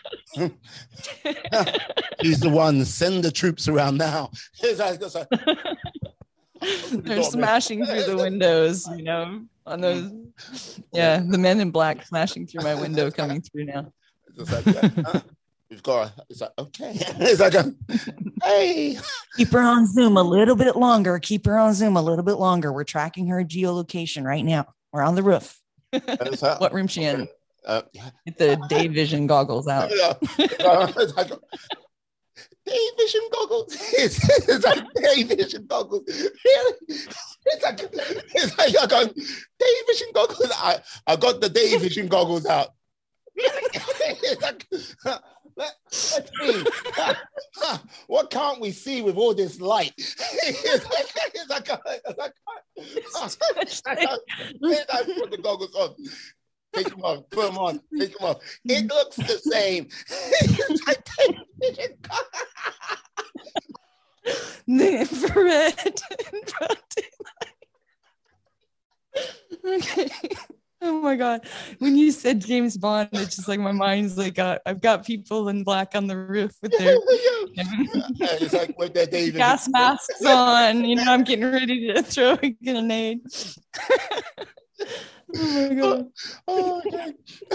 He's the one. Send the troops around now. They're smashing through the windows, you know, on those. Yeah, the men in black smashing through my window coming through now. It's like, uh, we've got, it's like, okay. It's like, a, hey. Keep her on Zoom a little bit longer. Keep her on Zoom a little bit longer. We're tracking her geolocation right now. We're on the roof. Like, what room she in? Uh, yeah. Get the day vision goggles out. Yeah. Uh, it's like, day vision goggles. It's, it's like day vision goggles. Really? It's like it's like I got day vision goggles. I, I got the day vision goggles out. It's like, let, let's see. What can't we see with all this light? It's like, it's like, it's like, it's like, it's like put the goggles on. Take them off, put them on, take them off. It looks the same. It's like day vision goggles. The infrared and broad daylight. Okay. Oh my god. When you said James Bond, it's just like my mind's like uh, I've got people in black on the roof with their it's like with their David gas masks on. You know, I'm getting ready to throw a grenade. Oh my god. Oh, okay.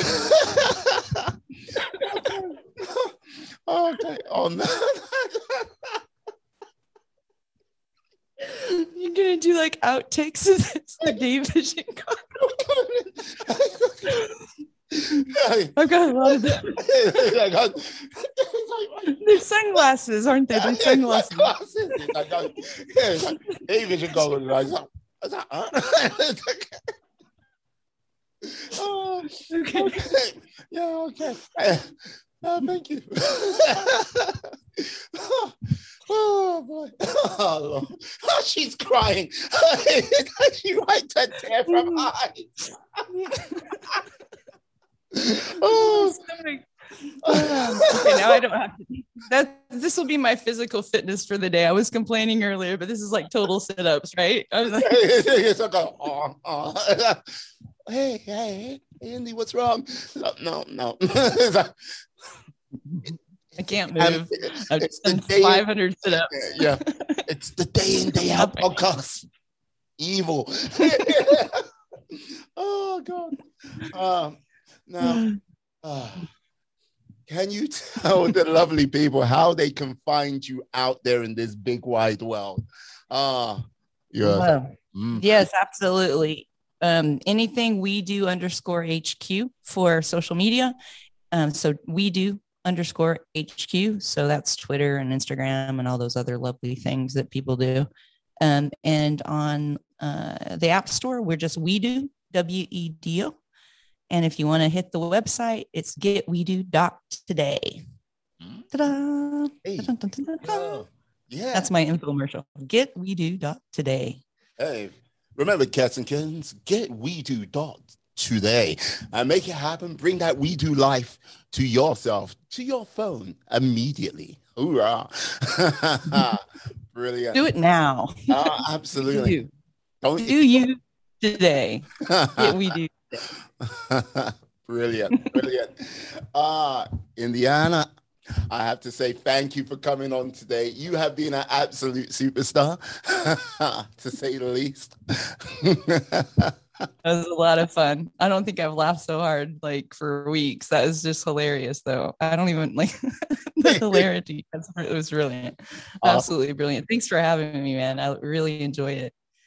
Okay. Okay. Oh no. You're gonna do like outtakes of this, the day vision goggles. I've got a lot of them. They're sunglasses, aren't they? They're sunglasses. Day vision goggles. Oh, okay. Okay. Yeah, okay. Oh, thank you. Oh, oh boy. Oh, Lord. Oh, she's crying. She wiped her tear from her eyes. Oh. Okay, now I don't have to. That this will be my physical fitness for the day. I was complaining earlier, but this is like total sit-ups, right? I was like, it's like a, oh, oh. Hey, hey, Andy, what's wrong? No, no, no. I can't move. I've just done five hundred sit-ups. Yeah, it's the day in, day out podcast. Evil. Oh, God. Um, now, uh, can you tell the lovely people how they can find you out there in this big wide world? Ah, uh, yeah. Uh, mm. Yes, absolutely. Um, anything we do underscore H Q for social media. Um, so we do underscore H Q. So that's Twitter and Instagram and all those other lovely things that people do. Um, and on uh, the App Store, we're just We Do, W E D O. And if you want to hit the website, it's get we do dot today. Ta-da! Hey. Ta-da-da-da-da. Yeah. That's my infomercial. get we do dot today. Hey, remember, cats and kittens, get we do dot today and make it happen. Bring that We Do life to yourself, to your phone immediately. Hoorah. Brilliant. Do it now. Uh, absolutely. do. Don't do you today. Get we do. Brilliant, brilliant. Uh, Indiana, I have to say thank you for coming on today. You have been an absolute superstar, to say the least. That was a lot of fun. I don't think I've laughed so hard like for weeks. That was just hilarious, though. I don't even like the hilarity. That's, it was brilliant. Absolutely brilliant. Thanks for having me, man. I really enjoy it.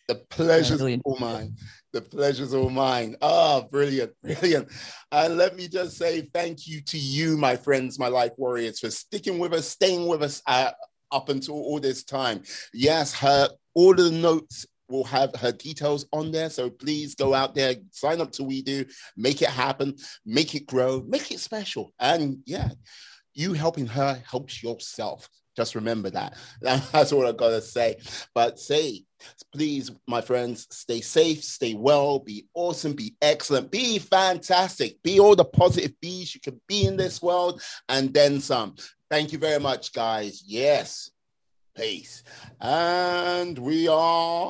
The pleasure's really all mine. The pleasure's all mine. Ah, oh, brilliant, brilliant. And let me just say thank you to you, my friends, my life warriors, for sticking with us, staying with us uh, up until all this time. Yes, her all of the notes will have her details on there. So please go out there, sign up to We Do, make it happen, make it grow, make it special. And yeah, you helping her helps yourself. Just remember that. That's all I've got to say. But say, please, my friends, stay safe, stay well, be awesome, be excellent, be fantastic, be all the positive bees you can be in this world, and then some. Thank you very much, guys. Yes. Peace. And we are